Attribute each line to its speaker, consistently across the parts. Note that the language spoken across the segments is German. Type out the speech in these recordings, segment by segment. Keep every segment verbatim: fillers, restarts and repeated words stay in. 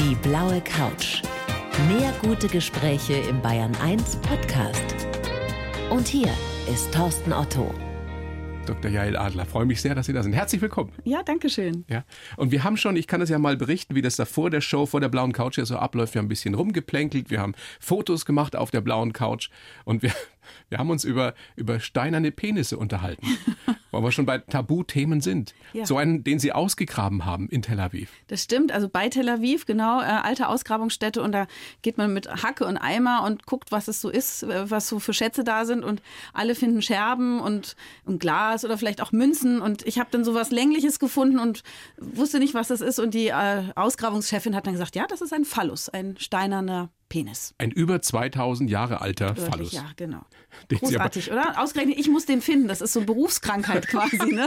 Speaker 1: Die blaue Couch. Mehr gute Gespräche im Bayern eins Podcast. Und hier ist Thorsten Otto.
Speaker 2: Doktor Jael Adler, freue mich sehr, dass Sie da sind. Herzlich willkommen.
Speaker 3: Ja, danke schön.
Speaker 2: Ja. Und wir haben schon, ich kann das ja mal berichten, wie das da vor der Show, vor der blauen Couch ja so abläuft. Wir haben ein bisschen rumgeplänkelt, wir haben Fotos gemacht auf der blauen Couch und wir, wir haben uns über, über steinerne Penisse unterhalten, weil wir schon bei Tabuthemen sind. Ja. So einen, den Sie ausgegraben haben in Tel Aviv.
Speaker 3: Das stimmt, also bei Tel Aviv, genau, äh, alte Ausgrabungsstätte, und da geht man mit Hacke und Eimer und guckt, was es so ist, was so für Schätze da sind, und alle finden Scherben und, und Glas oder vielleicht auch Münzen, und ich habe dann so was Längliches gefunden und wusste nicht, was das ist, und die äh, Ausgrabungschefin hat dann gesagt, ja, das ist ein Phallus, ein steinerner Penis.
Speaker 2: Ein über zweitausend Jahre alter
Speaker 3: Wirklich,
Speaker 2: Phallus.
Speaker 3: Ja, genau.
Speaker 2: Den
Speaker 3: Großartig, oder? Ausgerechnet, ich muss den finden, das ist so eine Berufskrankheit quasi, ne?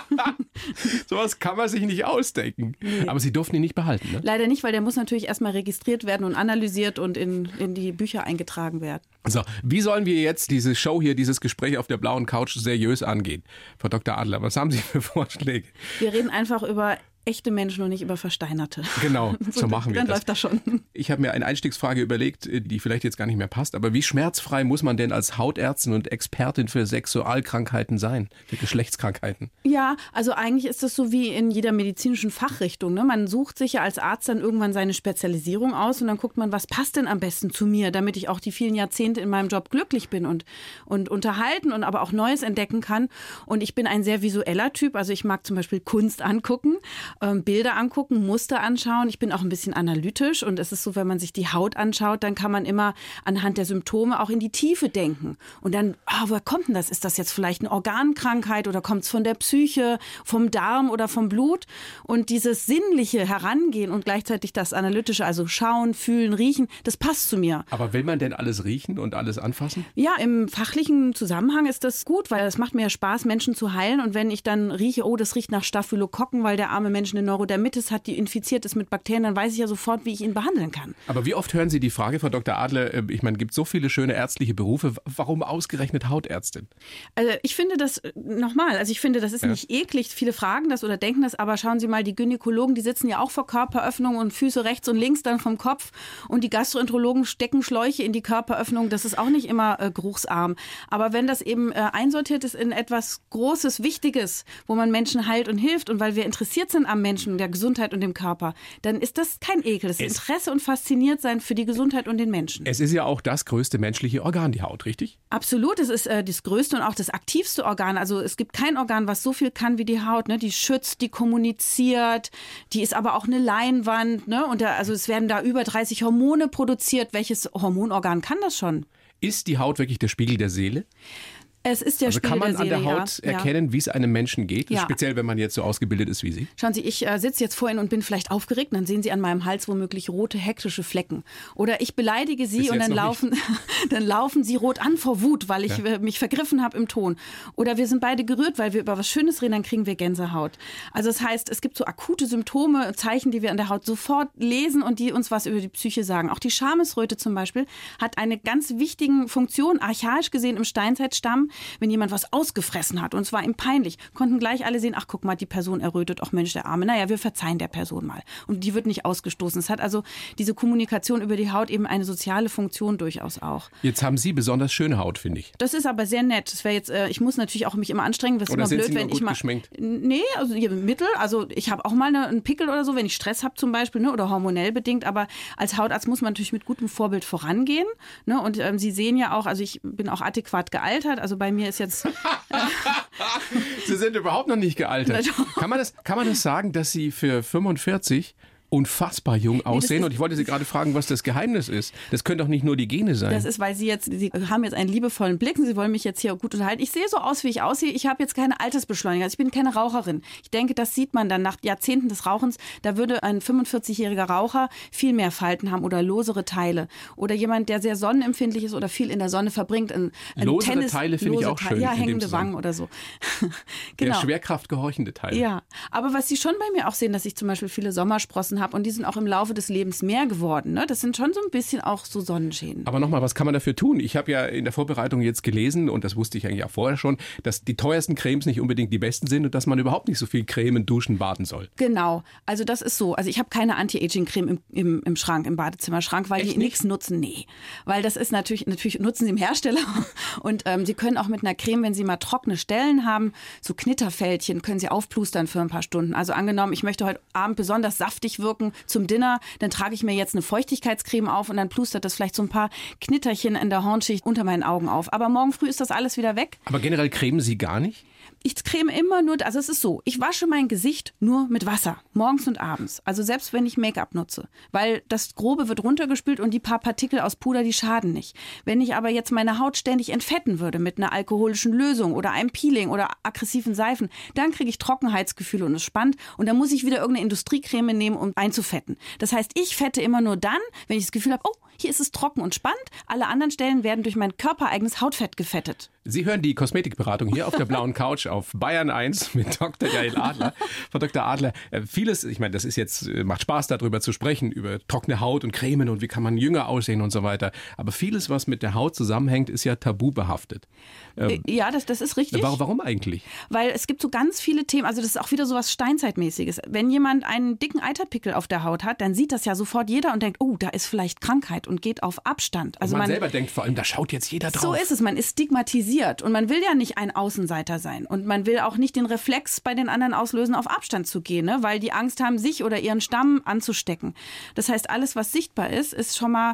Speaker 2: Sowas kann man sich nicht ausdenken. Nee. Aber Sie durften ihn nicht behalten, ne?
Speaker 3: Leider nicht, weil der muss natürlich erstmal registriert werden und analysiert und in, in die Bücher eingetragen werden.
Speaker 2: So, wie sollen wir jetzt diese Show hier, dieses Gespräch auf der blauen Couch seriös angehen? Frau Doktor Adler, was haben Sie für Vorschläge?
Speaker 3: Wir reden einfach über echte Menschen und nicht über Versteinerte.
Speaker 2: Genau, so machen wir
Speaker 3: dann
Speaker 2: das.
Speaker 3: Dann läuft das schon.
Speaker 2: Ich habe mir eine Einstiegsfrage überlegt, die vielleicht jetzt gar nicht mehr passt, aber wie schmerzfrei muss man denn als Hautärztin und Expertin für Sexualkrankheiten sein, für Geschlechtskrankheiten?
Speaker 3: Ja, also eigentlich ist das so wie in jeder medizinischen Fachrichtung, ne? Man sucht sich ja als Arzt dann irgendwann seine Spezialisierung aus und dann guckt man, was passt denn am besten zu mir, damit ich auch die vielen Jahrzehnte in meinem Job glücklich bin und, und unterhalten und aber auch Neues entdecken kann. Und ich bin ein sehr visueller Typ, also ich mag zum Beispiel Kunst angucken, Bilder angucken, Muster anschauen. Ich bin auch ein bisschen analytisch, und es ist so, wenn man sich die Haut anschaut, dann kann man immer anhand der Symptome auch in die Tiefe denken. Und dann, oh, woher kommt denn das? Ist das jetzt vielleicht eine Organkrankheit oder kommt es von der Psyche, vom Darm oder vom Blut? Und dieses sinnliche Herangehen und gleichzeitig das analytische, also schauen, fühlen, riechen, das passt zu mir.
Speaker 2: Aber will man denn alles riechen und alles anfassen?
Speaker 3: Ja, im fachlichen Zusammenhang ist das gut, weil es macht mir ja Spaß, Menschen zu heilen. Und wenn ich dann rieche, oh, das riecht nach Staphylokokken, weil der arme Mensch eine Neurodermitis hat, die infiziert ist mit Bakterien, dann weiß ich ja sofort, wie ich ihn behandeln kann.
Speaker 2: Aber wie oft hören Sie die Frage, Frau Doktor Adler, ich meine, es gibt so viele schöne ärztliche Berufe, warum ausgerechnet Hautärztin?
Speaker 3: Also ich finde das, nochmal, also ich finde, das ist ja nicht eklig, viele fragen das oder denken das, aber schauen Sie mal, die Gynäkologen, die sitzen ja auch vor Körperöffnungen und Füße rechts und links dann vom Kopf, und die Gastroenterologen stecken Schläuche in die Körperöffnung, das ist auch nicht immer äh, geruchsarm. Aber wenn das eben äh, einsortiert ist in etwas Großes, Wichtiges, wo man Menschen heilt und hilft, und weil wir interessiert sind am Menschen, der Gesundheit und dem Körper, dann ist das kein Ekel. Das ist es Interesse und Fasziniertsein für die Gesundheit und den Menschen.
Speaker 2: Es ist ja auch das größte menschliche Organ, die Haut, richtig?
Speaker 3: Absolut, es ist äh, das größte und auch das aktivste Organ. Also es gibt kein Organ, was so viel kann wie die Haut. Ne? Die schützt, die kommuniziert, die ist aber auch eine Leinwand. Ne? Und da, also es werden da über dreißig Hormone produziert. Welches Hormonorgan kann das schon?
Speaker 2: Ist die Haut wirklich der Spiegel der Seele?
Speaker 3: Es ist der
Speaker 2: also
Speaker 3: Spiegel
Speaker 2: kann man
Speaker 3: der
Speaker 2: an
Speaker 3: Seele,
Speaker 2: der Haut
Speaker 3: ja.
Speaker 2: erkennen, wie es einem Menschen geht?
Speaker 3: Ja.
Speaker 2: Speziell, wenn man jetzt so ausgebildet ist wie Sie.
Speaker 3: Schauen Sie, ich äh, sitze jetzt vor Ihnen und bin vielleicht aufgeregt. Dann sehen Sie an meinem Hals womöglich rote, hektische Flecken. Oder ich beleidige Sie
Speaker 2: Bis
Speaker 3: und dann laufen, dann laufen Sie rot an vor Wut, weil ich ja. äh, mich vergriffen habe im Ton. Oder wir sind beide gerührt, weil wir über was Schönes reden, dann kriegen wir Gänsehaut. Also das heißt, es gibt so akute Symptome, Zeichen, die wir an der Haut sofort lesen und die uns was über die Psyche sagen. Auch die Schamesröte zum Beispiel hat eine ganz wichtige Funktion, archaisch gesehen im Steinzeitstamm, wenn jemand was ausgefressen hat und es war ihm peinlich, konnten gleich alle sehen, ach guck mal, die Person errötet, ach Mensch, der Arme, naja, wir verzeihen der Person mal. Und die wird nicht ausgestoßen. Es hat also diese Kommunikation über die Haut eben eine soziale Funktion durchaus auch.
Speaker 2: Jetzt haben Sie besonders schöne Haut, finde ich.
Speaker 3: Das ist aber sehr nett. Das wäre jetzt, äh, ich muss natürlich auch mich immer anstrengen, das ist
Speaker 2: oder
Speaker 3: immer
Speaker 2: sind
Speaker 3: blöd,
Speaker 2: Sie nur
Speaker 3: wenn
Speaker 2: gut
Speaker 3: ich mal.
Speaker 2: Geschminkt?
Speaker 3: Nee, also hier Mittel, also ich habe auch mal eine, einen Pickel oder so, wenn ich Stress habe zum Beispiel, ne, oder hormonell bedingt, aber als Hautarzt muss man natürlich mit gutem Vorbild vorangehen. Ne, und ähm, Sie sehen ja auch, also ich bin auch adäquat gealtert, also bei mir ist jetzt
Speaker 2: Sie sind überhaupt noch nicht gealtert. Kann man das, kann man das sagen, dass Sie für fünfundvierzig unfassbar jung aussehen? Nee, und ich wollte Sie gerade fragen, was das Geheimnis ist. Das können doch nicht nur die Gene sein.
Speaker 3: Das ist, weil Sie jetzt, Sie haben jetzt einen liebevollen Blick und Sie wollen mich jetzt hier gut unterhalten. Ich sehe so aus, wie ich aussehe. Ich habe jetzt keine Altersbeschleuniger. Also ich bin keine Raucherin. Ich denke, das sieht man dann nach Jahrzehnten des Rauchens. Da würde ein fünfundvierzigjähriger Raucher viel mehr Falten haben oder losere Teile. Oder jemand, der sehr sonnenempfindlich ist oder viel in der Sonne verbringt. Ein, ein
Speaker 2: losere
Speaker 3: Tennis,
Speaker 2: Teile finde ich auch schön.
Speaker 3: Ja, hängende Wangen oder so.
Speaker 2: Genau. Der Schwerkraft gehorchende Teil.
Speaker 3: Ja, aber was Sie schon bei mir auch sehen, dass ich zum Beispiel viele Sommersprossen Hautschäden habe und die sind auch im Laufe des Lebens mehr geworden. Ne? Das sind schon so ein bisschen auch so Sonnenschäden.
Speaker 2: Aber nochmal, was kann man dafür tun? Ich habe ja in der Vorbereitung jetzt gelesen, und das wusste ich eigentlich auch vorher schon, dass die teuersten Cremes nicht unbedingt die besten sind und dass man überhaupt nicht so viel Cremen, Duschen, baden soll.
Speaker 3: Genau, also das ist so. Also ich habe keine Anti-Aging-Creme im, im, im Schrank, im Badezimmerschrank, weil
Speaker 2: Echt
Speaker 3: die nichts nutzen. Nee, weil das ist natürlich, natürlich nutzen sie im Hersteller und ähm, sie können auch mit einer Creme, wenn sie mal trockene Stellen haben, so Knitterfältchen, können sie aufplustern für ein paar Stunden. Also angenommen, ich möchte heute Abend besonders saftig wirken zum Dinner, dann trage ich mir jetzt eine Feuchtigkeitscreme auf und dann plustert das vielleicht so ein paar Knitterchen in der Hornschicht unter meinen Augen auf. Aber morgen früh ist das alles wieder weg.
Speaker 2: Aber generell cremen Sie gar nicht?
Speaker 3: Ich creme immer nur, also es ist so, ich wasche mein Gesicht nur mit Wasser, morgens und abends. Also selbst wenn ich Make-up nutze, weil das Grobe wird runtergespült und die paar Partikel aus Puder, die schaden nicht. Wenn ich aber jetzt meine Haut ständig entfetten würde mit einer alkoholischen Lösung oder einem Peeling oder aggressiven Seifen, dann kriege ich Trockenheitsgefühle und es spannt und dann muss ich wieder irgendeine Industriecreme nehmen, um einzufetten. Das heißt, ich fette immer nur dann, wenn ich das Gefühl habe, oh, hier ist es trocken und spannend. Alle anderen Stellen werden durch mein körpereigenes Hautfett gefettet.
Speaker 2: Sie hören die Kosmetikberatung hier auf der blauen Couch auf Bayern eins mit Doktor Jael Adler. Frau Doktor Adler, vieles, ich meine, das ist jetzt, macht Spaß darüber zu sprechen, über trockene Haut und Cremen und wie kann man jünger aussehen und so weiter. Aber vieles, was mit der Haut zusammenhängt, ist ja tabu behaftet.
Speaker 3: Ähm, ja, das, das ist richtig.
Speaker 2: Warum, warum eigentlich?
Speaker 3: Weil es gibt so ganz viele Themen, also das ist auch wieder so was Steinzeitmäßiges. Wenn jemand einen dicken Eiterpickel auf der Haut hat, dann sieht das ja sofort jeder und denkt, oh, da ist vielleicht Krankheit und geht auf Abstand. Also
Speaker 2: und man,
Speaker 3: man
Speaker 2: selber denkt vor allem, da schaut jetzt jeder drauf.
Speaker 3: So ist es, man ist stigmatisiert und man will ja nicht ein Außenseiter sein und man will auch nicht den Reflex bei den anderen auslösen, auf Abstand zu gehen, ne? Weil die Angst haben, sich oder ihren Stamm anzustecken. Das heißt, alles, was sichtbar ist, ist schon mal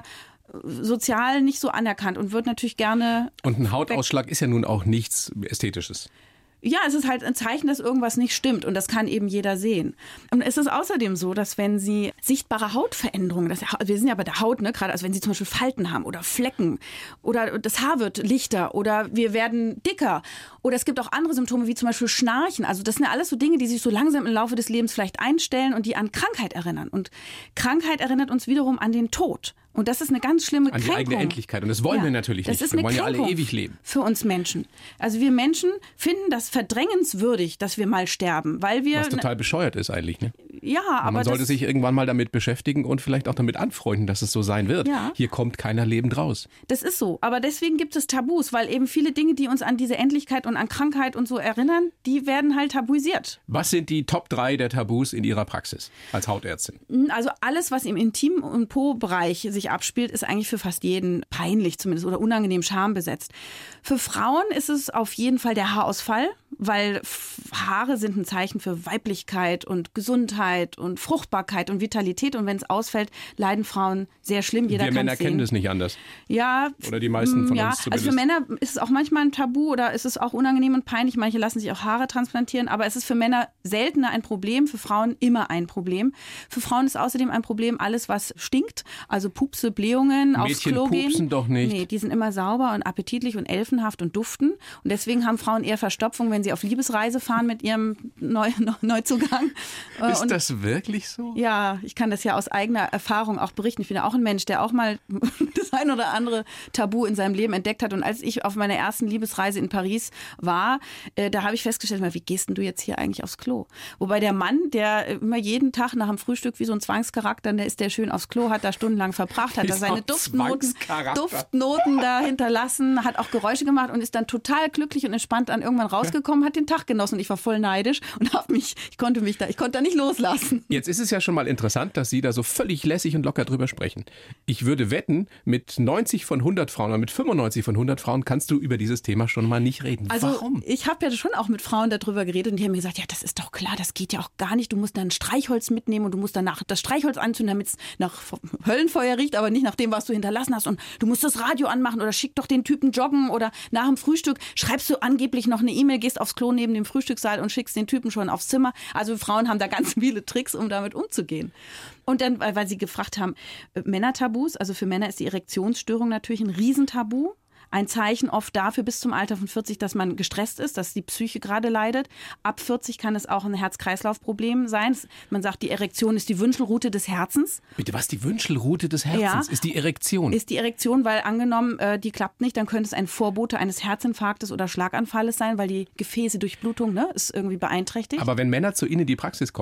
Speaker 3: sozial nicht so anerkannt und wird natürlich gerne...
Speaker 2: Und ein Hautausschlag ist ja nun auch nichts Ästhetisches.
Speaker 3: Ja, es ist halt ein Zeichen, dass irgendwas nicht stimmt und das kann eben jeder sehen. Und es ist außerdem so, dass wenn Sie sichtbare Hautveränderungen, das, wir sind ja bei der Haut, ne, gerade, also wenn Sie zum Beispiel Falten haben oder Flecken oder das Haar wird lichter oder wir werden dicker oder es gibt auch andere Symptome wie zum Beispiel Schnarchen. Also das sind ja alles so Dinge, die sich so langsam im Laufe des Lebens vielleicht einstellen und die an Krankheit erinnern. Und Krankheit erinnert uns wiederum an den Tod. Und das ist eine ganz schlimme Kränkung.
Speaker 2: An die eigene Endlichkeit. Und das wollen
Speaker 3: ja,
Speaker 2: wir natürlich
Speaker 3: das
Speaker 2: nicht.
Speaker 3: Ist
Speaker 2: wir
Speaker 3: eine
Speaker 2: wollen
Speaker 3: Kränkung
Speaker 2: ja alle ewig leben.
Speaker 3: Für uns Menschen. Also wir Menschen finden das verdrängenswürdig, dass wir mal sterben, weil wir...
Speaker 2: Was total bescheuert ist eigentlich, ne?
Speaker 3: Ja, aber
Speaker 2: man sollte
Speaker 3: das,
Speaker 2: sich irgendwann mal damit beschäftigen und vielleicht auch damit anfreunden, dass es so sein wird.
Speaker 3: Ja.
Speaker 2: Hier kommt keiner lebend raus.
Speaker 3: Das ist so. Aber deswegen gibt es Tabus, weil eben viele Dinge, die uns an diese Endlichkeit und an Krankheit und so erinnern, die werden halt tabuisiert.
Speaker 2: Was sind die Top drei der Tabus in Ihrer Praxis als Hautärztin?
Speaker 3: Also alles, was im Intim- und Po-Bereich sich abspielt, ist eigentlich für fast jeden peinlich zumindest oder unangenehm schambesetzt. Für Frauen ist es auf jeden Fall der Haarausfall, weil Haare sind ein Zeichen für Weiblichkeit und Gesundheit und Fruchtbarkeit und Vitalität. Und wenn es ausfällt, leiden Frauen sehr schlimm. Jeder
Speaker 2: Wir
Speaker 3: kann
Speaker 2: Männer
Speaker 3: sehen.
Speaker 2: kennen das nicht anders.
Speaker 3: Ja.
Speaker 2: Oder die meisten von
Speaker 3: ja,
Speaker 2: uns zumindest.
Speaker 3: Also für Männer ist es auch manchmal ein Tabu oder ist es auch unangenehm und peinlich. Manche lassen sich auch Haare transplantieren. Aber es ist für Männer seltener ein Problem, für Frauen immer ein Problem. Für Frauen ist außerdem ein Problem alles, was stinkt. Also Pupse, Blähungen, aufs
Speaker 2: Mädchen
Speaker 3: Klo gehen.
Speaker 2: pupsen doch nicht.
Speaker 3: Nee, die sind immer sauber und appetitlich und elfenhaft und duften. Und deswegen haben Frauen eher Verstopfung, wenn sie auf Liebesreise fahren mit ihrem Neu Neuzugang.
Speaker 2: Ist
Speaker 3: und
Speaker 2: das wirklich so?
Speaker 3: Ja, ich kann das ja aus eigener Erfahrung auch berichten. Ich bin ja auch ein Mensch, der auch mal das ein oder andere Tabu in seinem Leben entdeckt hat. Und als ich auf meiner ersten Liebesreise in Paris war, äh, da habe ich festgestellt, wie gehst denn du jetzt hier eigentlich aufs Klo? Wobei der Mann, der immer jeden Tag nach dem Frühstück wie so ein Zwangscharakter, der ist der schön aufs Klo, hat da stundenlang verbracht, hat da seine Duftnoten, Duftnoten da hinterlassen, hat auch Geräusche gemacht und ist dann total glücklich und entspannt dann irgendwann rausgekommen, hat den Tag genossen. Und ich war voll neidisch und habe mich, ich konnte mich da, ich konnte da nicht loslassen.
Speaker 2: Jetzt ist es ja schon mal interessant, dass Sie da so völlig lässig und locker drüber sprechen. Ich würde wetten, mit neunzig von hundert Frauen oder mit fünfundneunzig von hundert Frauen kannst du über dieses Thema schon mal nicht reden.
Speaker 3: Also,
Speaker 2: warum?
Speaker 3: Ich habe ja schon auch mit Frauen darüber geredet und die haben mir gesagt, ja, das ist doch klar, das geht ja auch gar nicht. Du musst dann Streichholz mitnehmen und du musst danach das Streichholz anzünden, damit es nach Höllenfeuer riecht, aber nicht nach dem, was du hinterlassen hast. Und du musst das Radio anmachen oder schick doch den Typen joggen oder nach dem Frühstück schreibst du angeblich noch eine E-Mail, gehst aufs Klo neben dem Frühstückssaal und schickst den Typen schon aufs Zimmer. Also Frauen haben da ganz viele Tricks, um damit umzugehen. Und dann, weil sie gefragt haben, Männertabus, also für Männer ist die Erektionsstörung natürlich ein Riesentabu. Ein Zeichen oft dafür bis zum Alter von vierzig, dass man gestresst ist, dass die Psyche gerade leidet. Ab vierzig kann es auch ein Herz-Kreislauf-Problem sein. Man sagt, die Erektion ist die Wünschelrute des Herzens.
Speaker 2: Bitte, was, die Wünschelrute des Herzens?
Speaker 3: Ja,
Speaker 2: ist die Erektion?
Speaker 3: Ist die Erektion, weil angenommen, äh, die klappt nicht, dann könnte es ein Vorbote eines Herzinfarktes oder Schlaganfalles sein, weil die Gefäßedurchblutung, ne, ist irgendwie beeinträchtigt.
Speaker 2: Aber wenn Männer zu Ihnen in die Praxis kommen,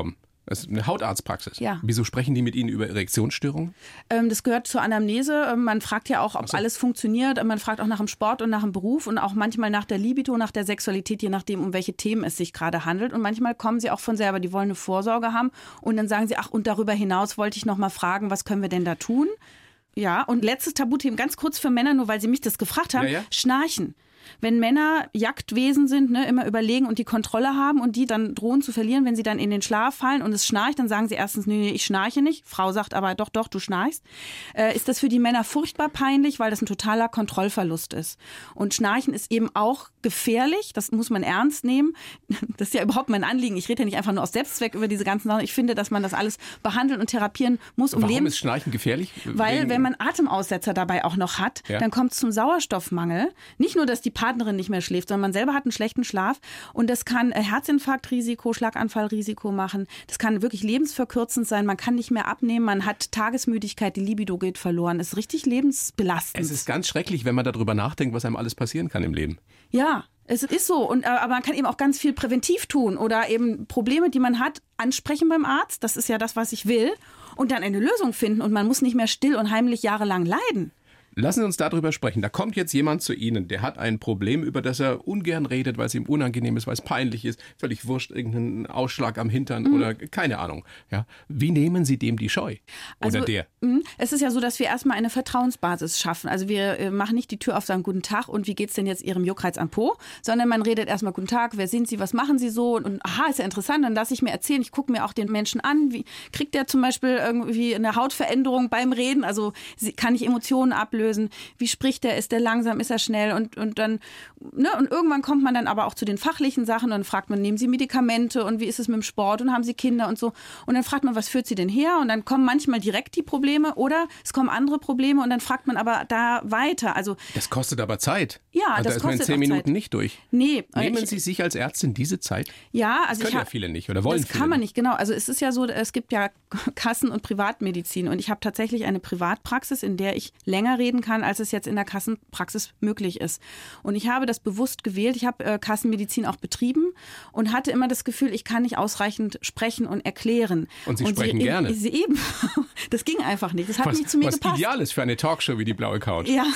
Speaker 2: Das ist eine Hautarztpraxis.
Speaker 3: Ja.
Speaker 2: Wieso sprechen die mit Ihnen über Erektionsstörungen?
Speaker 3: Ähm, das gehört zur Anamnese. Man fragt ja auch, ob so. alles funktioniert. Man fragt auch nach dem Sport und nach dem Beruf und auch manchmal nach der Libido, nach der Sexualität, je nachdem, um welche Themen es sich gerade handelt. Und manchmal kommen sie auch von selber, die wollen eine Vorsorge haben und dann sagen sie, ach, und darüber hinaus wollte ich noch mal fragen, was können wir denn da tun? Ja, und letztes Tabuthema, ganz kurz für Männer, nur weil sie mich das gefragt haben, ja, ja. Schnarchen. Wenn Männer Jagdwesen sind, ne, immer überlegen und die Kontrolle haben und die dann drohen zu verlieren, wenn sie dann in den Schlaf fallen und es schnarcht, dann sagen sie erstens, nee, nee, ich schnarche nicht. Frau sagt aber, doch, doch, du schnarchst. Äh, ist das für die Männer furchtbar peinlich, weil das ein totaler Kontrollverlust ist. Und Schnarchen ist eben auch gefährlich, das muss man ernst nehmen. Das ist ja überhaupt mein Anliegen. Ich rede ja nicht einfach nur aus Selbstzweck über diese ganzen Sachen. Ich finde, dass man das alles behandeln und therapieren muss. Um
Speaker 2: Warum
Speaker 3: Leben,
Speaker 2: ist Schnarchen gefährlich?
Speaker 3: Weil, Wegen wenn man Atemaussetzer dabei auch noch hat, ja. dann kommt es zum Sauerstoffmangel. Nicht nur, dass die Partnerin nicht mehr schläft, sondern man selber hat einen schlechten Schlaf und das kann Herzinfarktrisiko, Schlaganfallrisiko machen. Das kann wirklich lebensverkürzend sein. Man kann nicht mehr abnehmen, man hat Tagesmüdigkeit, die Libido geht verloren. Das ist richtig lebensbelastend.
Speaker 2: Es ist ganz schrecklich, wenn man darüber nachdenkt, was einem alles passieren kann im Leben.
Speaker 3: Ja, es ist so. Und, aber man kann eben auch ganz viel präventiv tun oder eben Probleme, die man hat, ansprechen beim Arzt. Das ist ja das, was ich will. Und dann eine Lösung finden und man muss nicht mehr still und heimlich jahrelang leiden.
Speaker 2: Lassen Sie uns darüber sprechen. Da kommt jetzt jemand zu Ihnen, der hat ein Problem, über das er ungern redet, weil es ihm unangenehm ist, weil es peinlich ist, völlig wurscht, irgendeinen Ausschlag am Hintern mhm. oder keine Ahnung. Ja. Wie nehmen Sie dem die Scheu? Oder
Speaker 3: also,
Speaker 2: der?
Speaker 3: Mh, es ist ja so, dass wir erstmal eine Vertrauensbasis schaffen. Also wir äh, machen nicht die Tür auf, sagen Guten Tag und wie geht's denn jetzt Ihrem Juckreiz am Po? Sondern man redet erstmal Guten Tag, wer sind Sie, was machen Sie so? Und aha, ist ja interessant, dann lasse ich mir erzählen, ich gucke mir auch den Menschen an. Wie kriegt der zum Beispiel irgendwie eine Hautveränderung beim Reden? Also kann ich Emotionen ablösen? Wie spricht der? Ist der langsam? Ist er schnell? Und, und dann, ne, und irgendwann kommt man dann aber auch zu den fachlichen Sachen und dann fragt man, nehmen Sie Medikamente und wie ist es mit dem Sport und haben Sie Kinder und so? Und dann fragt man, was führt Sie denn her? Und dann kommen manchmal direkt die Probleme oder es kommen andere Probleme und dann fragt man aber da weiter. Also
Speaker 2: das kostet aber Zeit.
Speaker 3: Ja,
Speaker 2: also
Speaker 3: das
Speaker 2: da ist
Speaker 3: kostet
Speaker 2: man in zehn Minuten
Speaker 3: Zeit.
Speaker 2: nicht durch.
Speaker 3: Nee.
Speaker 2: Nehmen
Speaker 3: ich,
Speaker 2: Sie sich als Ärztin diese Zeit?
Speaker 3: Ja, also
Speaker 2: das können
Speaker 3: ich
Speaker 2: ja viele nicht oder wollen
Speaker 3: das
Speaker 2: viele
Speaker 3: kann man
Speaker 2: nicht.
Speaker 3: nicht, genau. Also es ist ja so, es gibt ja Kassen- und Privatmedizin und ich habe tatsächlich eine Privatpraxis, in der ich länger reden kann, als es jetzt in der Kassenpraxis möglich ist. Und ich habe das bewusst gewählt. Ich habe äh, Kassenmedizin auch betrieben und hatte immer das Gefühl, ich kann nicht ausreichend sprechen und erklären.
Speaker 2: Und Sie
Speaker 3: und
Speaker 2: sprechen
Speaker 3: sie,
Speaker 2: gerne.
Speaker 3: Sie eben. Das ging einfach nicht. Das hat
Speaker 2: was,
Speaker 3: nicht zu mir
Speaker 2: was
Speaker 3: gepasst.
Speaker 2: Ideal ist für eine Talkshow wie die Blaue Couch.
Speaker 3: Ja,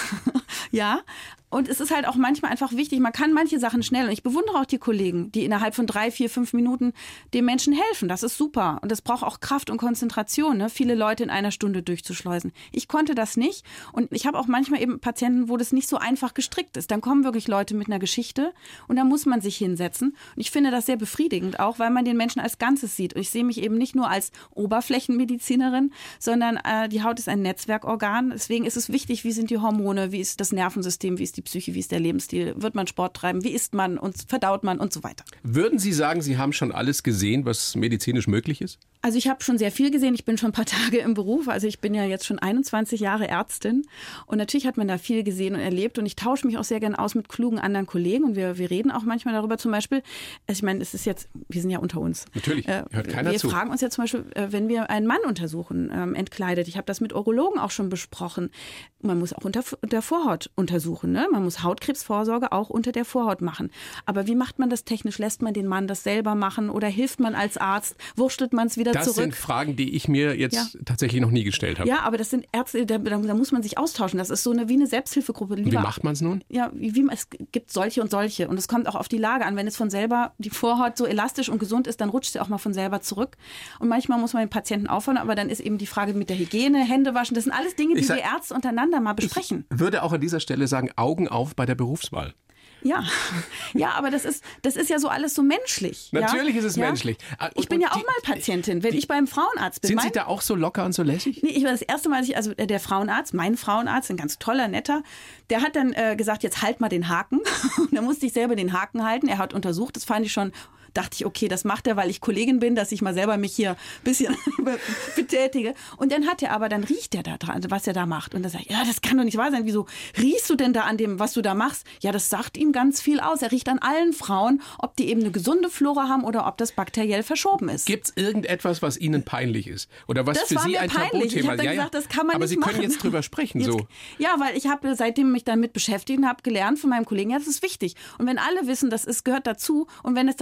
Speaker 3: ja. Und es ist halt auch manchmal einfach wichtig, man kann manche Sachen schnell. Und ich bewundere auch die Kollegen, die innerhalb von drei, vier, fünf Minuten dem Menschen helfen. Das ist super. Und das braucht auch Kraft und Konzentration, ne? Viele Leute in einer Stunde durchzuschleusen. Ich konnte das nicht. Und ich habe auch manchmal eben Patienten, wo das nicht so einfach gestrickt ist. Dann kommen wirklich Leute mit einer Geschichte und da muss man sich hinsetzen. Und ich finde das sehr befriedigend auch, weil man den Menschen als Ganzes sieht. Und ich sehe mich eben nicht nur als Oberflächenmedizinerin, sondern äh, die Haut ist ein Netzwerkorgan. Deswegen ist es wichtig, wie sind die Hormone, wie ist das Nervensystem, wie ist die Psyche, wie ist der Lebensstil, wird man Sport treiben, wie isst man und verdaut man und so weiter.
Speaker 2: Würden Sie sagen, Sie haben schon alles gesehen, was medizinisch möglich ist?
Speaker 3: Also ich habe schon sehr viel gesehen. Ich bin schon ein paar Tage im Beruf. Also ich bin ja jetzt schon einundzwanzig Jahre Ärztin. Und natürlich hat man da viel gesehen und erlebt. Und ich tausche mich auch sehr gerne aus mit klugen anderen Kollegen. Und wir, wir reden auch manchmal darüber zum Beispiel. Also ich meine, es ist jetzt, wir sind ja unter uns.
Speaker 2: Natürlich, hört keiner
Speaker 3: wir
Speaker 2: zu.
Speaker 3: Wir fragen uns ja zum Beispiel, wenn wir einen Mann untersuchen, ähm, entkleidet. Ich habe das mit Urologen auch schon besprochen. Man muss auch unter der Vorhaut untersuchen. Ne? Man muss Hautkrebsvorsorge auch unter der Vorhaut machen. Aber wie macht man das technisch? Lässt man den Mann das selber machen? Oder hilft man als Arzt? Wurschtelt man es wieder
Speaker 2: das
Speaker 3: zurück?
Speaker 2: Das sind Fragen, die ich mir jetzt ja. tatsächlich noch nie gestellt habe.
Speaker 3: Ja, aber das sind Ärzte, da, da, da muss man sich austauschen. Das ist so eine wie eine Selbsthilfegruppe. Lieber,
Speaker 2: wie macht man es nun?
Speaker 3: Ja, wie, wie, es gibt solche und solche. Und es kommt auch auf die Lage an. Wenn es von selber die Vorhaut so elastisch und gesund ist, dann rutscht sie auch mal von selber zurück. Und manchmal muss man den Patienten aufhören, aber dann ist eben die Frage mit der Hygiene, Hände waschen. Das sind alles Dinge, die sag, wir Ärzte untereinander mal besprechen.
Speaker 2: Ich würde auch an dieser Stelle sagen, Augen auf bei der Berufswahl.
Speaker 3: Ja, ja, aber das ist, das ist ja so alles so menschlich.
Speaker 2: Natürlich
Speaker 3: ja?
Speaker 2: ist es
Speaker 3: ja?
Speaker 2: menschlich.
Speaker 3: Und, ich bin ja auch die, mal Patientin, wenn die, ich beim Frauenarzt bin.
Speaker 2: Sind
Speaker 3: mein,
Speaker 2: Sie da auch so locker und so lässig?
Speaker 3: Nee, ich war das erste Mal, ich, also der Frauenarzt, mein Frauenarzt, ein ganz toller, netter, der hat dann äh, gesagt, jetzt halt mal den Haken. Und da musste ich selber den Haken halten. Er hat untersucht, das fand ich schon, dachte ich, okay, das macht er, weil ich Kollegin bin, dass ich mal selber mich hier ein bisschen betätige. Und dann hat er aber, dann riecht er da dran, was er da macht. Und dann sage ich, ja, das kann doch nicht wahr sein. Wieso riechst du denn da an dem, was du da machst? Ja, das sagt ihm ganz viel aus. Er riecht an allen Frauen, ob die eben eine gesunde Flora haben oder ob das bakteriell verschoben ist.
Speaker 2: Gibt es irgendetwas, was Ihnen peinlich ist? Oder was
Speaker 3: das
Speaker 2: für Sie ein
Speaker 3: peinlich.
Speaker 2: Tabuthema?
Speaker 3: Ich habe dann
Speaker 2: ja,
Speaker 3: gesagt, das kann man
Speaker 2: aber
Speaker 3: nicht
Speaker 2: Sie können
Speaker 3: machen.
Speaker 2: jetzt drüber sprechen.
Speaker 3: Jetzt,
Speaker 2: so.
Speaker 3: Ja, weil ich habe seitdem mich damit beschäftigt und habe gelernt von meinem Kollegen, ja, das ist wichtig. Und wenn alle wissen, das ist, gehört dazu und wenn es dann auch gut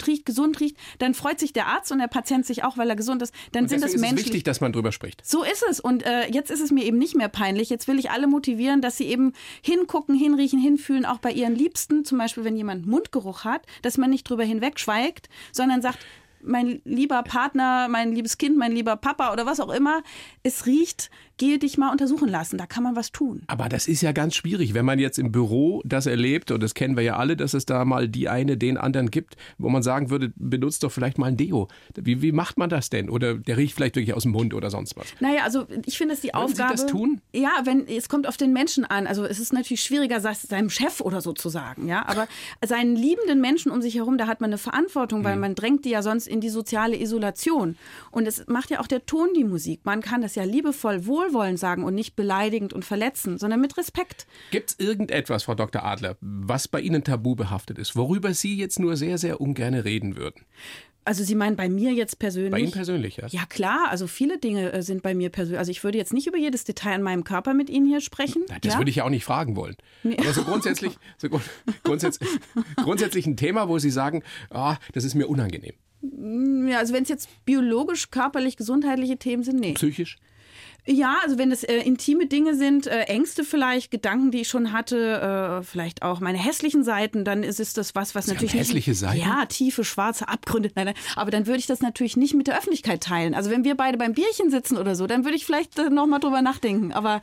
Speaker 3: gut riecht, gesund riecht, dann freut sich der Arzt und der Patient sich auch, weil er gesund ist. Dann
Speaker 2: und
Speaker 3: sind das
Speaker 2: ist
Speaker 3: menschlich.
Speaker 2: Es wichtig, dass man drüber spricht.
Speaker 3: So ist es. Und äh, jetzt ist es mir eben nicht mehr peinlich. Jetzt will ich alle motivieren, dass sie eben hingucken, hinriechen, hinfühlen, auch bei ihren Liebsten. Zum Beispiel, wenn jemand Mundgeruch hat, dass man nicht drüber hinwegschweigt, sondern sagt, mein lieber Partner, mein liebes Kind, mein lieber Papa oder was auch immer, es riecht, gehe dich mal untersuchen lassen, da kann man was tun.
Speaker 2: Aber das ist ja ganz schwierig, wenn man jetzt im Büro das erlebt, und das kennen wir ja alle, dass es da mal die eine, den anderen gibt, wo man sagen würde, benutzt doch vielleicht mal ein Deo. Wie, wie macht man das denn? Oder der riecht vielleicht wirklich aus dem Mund oder sonst was?
Speaker 3: Naja, also ich finde es die
Speaker 2: Würden
Speaker 3: Aufgabe...
Speaker 2: Sie das tun?
Speaker 3: Ja, wenn, es kommt auf den Menschen an. Also es ist natürlich schwieriger, seinem Chef oder so zu sagen, ja, aber seinen liebenden Menschen um sich herum, da hat man eine Verantwortung, weil man drängt die ja sonst in die soziale Isolation. Und es macht ja auch der Ton die Musik. Man kann das ja liebevoll, wohlwollend sagen und nicht beleidigend und verletzend, sondern mit Respekt.
Speaker 2: Gibt es irgendetwas, Frau Doktor Adler, was bei Ihnen tabu behaftet ist, worüber Sie jetzt nur sehr, sehr ungern reden würden?
Speaker 3: Also Sie meinen bei mir jetzt persönlich?
Speaker 2: Bei Ihnen persönlich, ja?
Speaker 3: Ja klar, also viele Dinge sind bei mir persönlich. Also ich würde jetzt nicht über jedes Detail an meinem Körper mit Ihnen hier sprechen.
Speaker 2: Na, das
Speaker 3: ja?
Speaker 2: würde ich ja auch nicht fragen wollen.
Speaker 3: Nee.
Speaker 2: Aber so grundsätzlich, so grund, grundsätzlich, grundsätzlich ein Thema, wo Sie sagen, ah, das ist mir unangenehm.
Speaker 3: Ja, also wenn es jetzt biologisch, körperlich, gesundheitliche Themen sind, nee.
Speaker 2: Psychisch?
Speaker 3: Ja, also wenn es äh, intime Dinge sind, äh, Ängste vielleicht, Gedanken, die ich schon hatte, äh, vielleicht auch meine hässlichen Seiten, dann ist es das was, was
Speaker 2: Sie
Speaker 3: natürlich
Speaker 2: haben hässliche
Speaker 3: nicht,
Speaker 2: Seiten?
Speaker 3: Ja, tiefe, schwarze Abgründe. Nein, nein, aber dann würde ich das natürlich nicht mit der Öffentlichkeit teilen. Also wenn wir beide beim Bierchen sitzen oder so, dann würde ich vielleicht äh, noch mal drüber nachdenken. Aber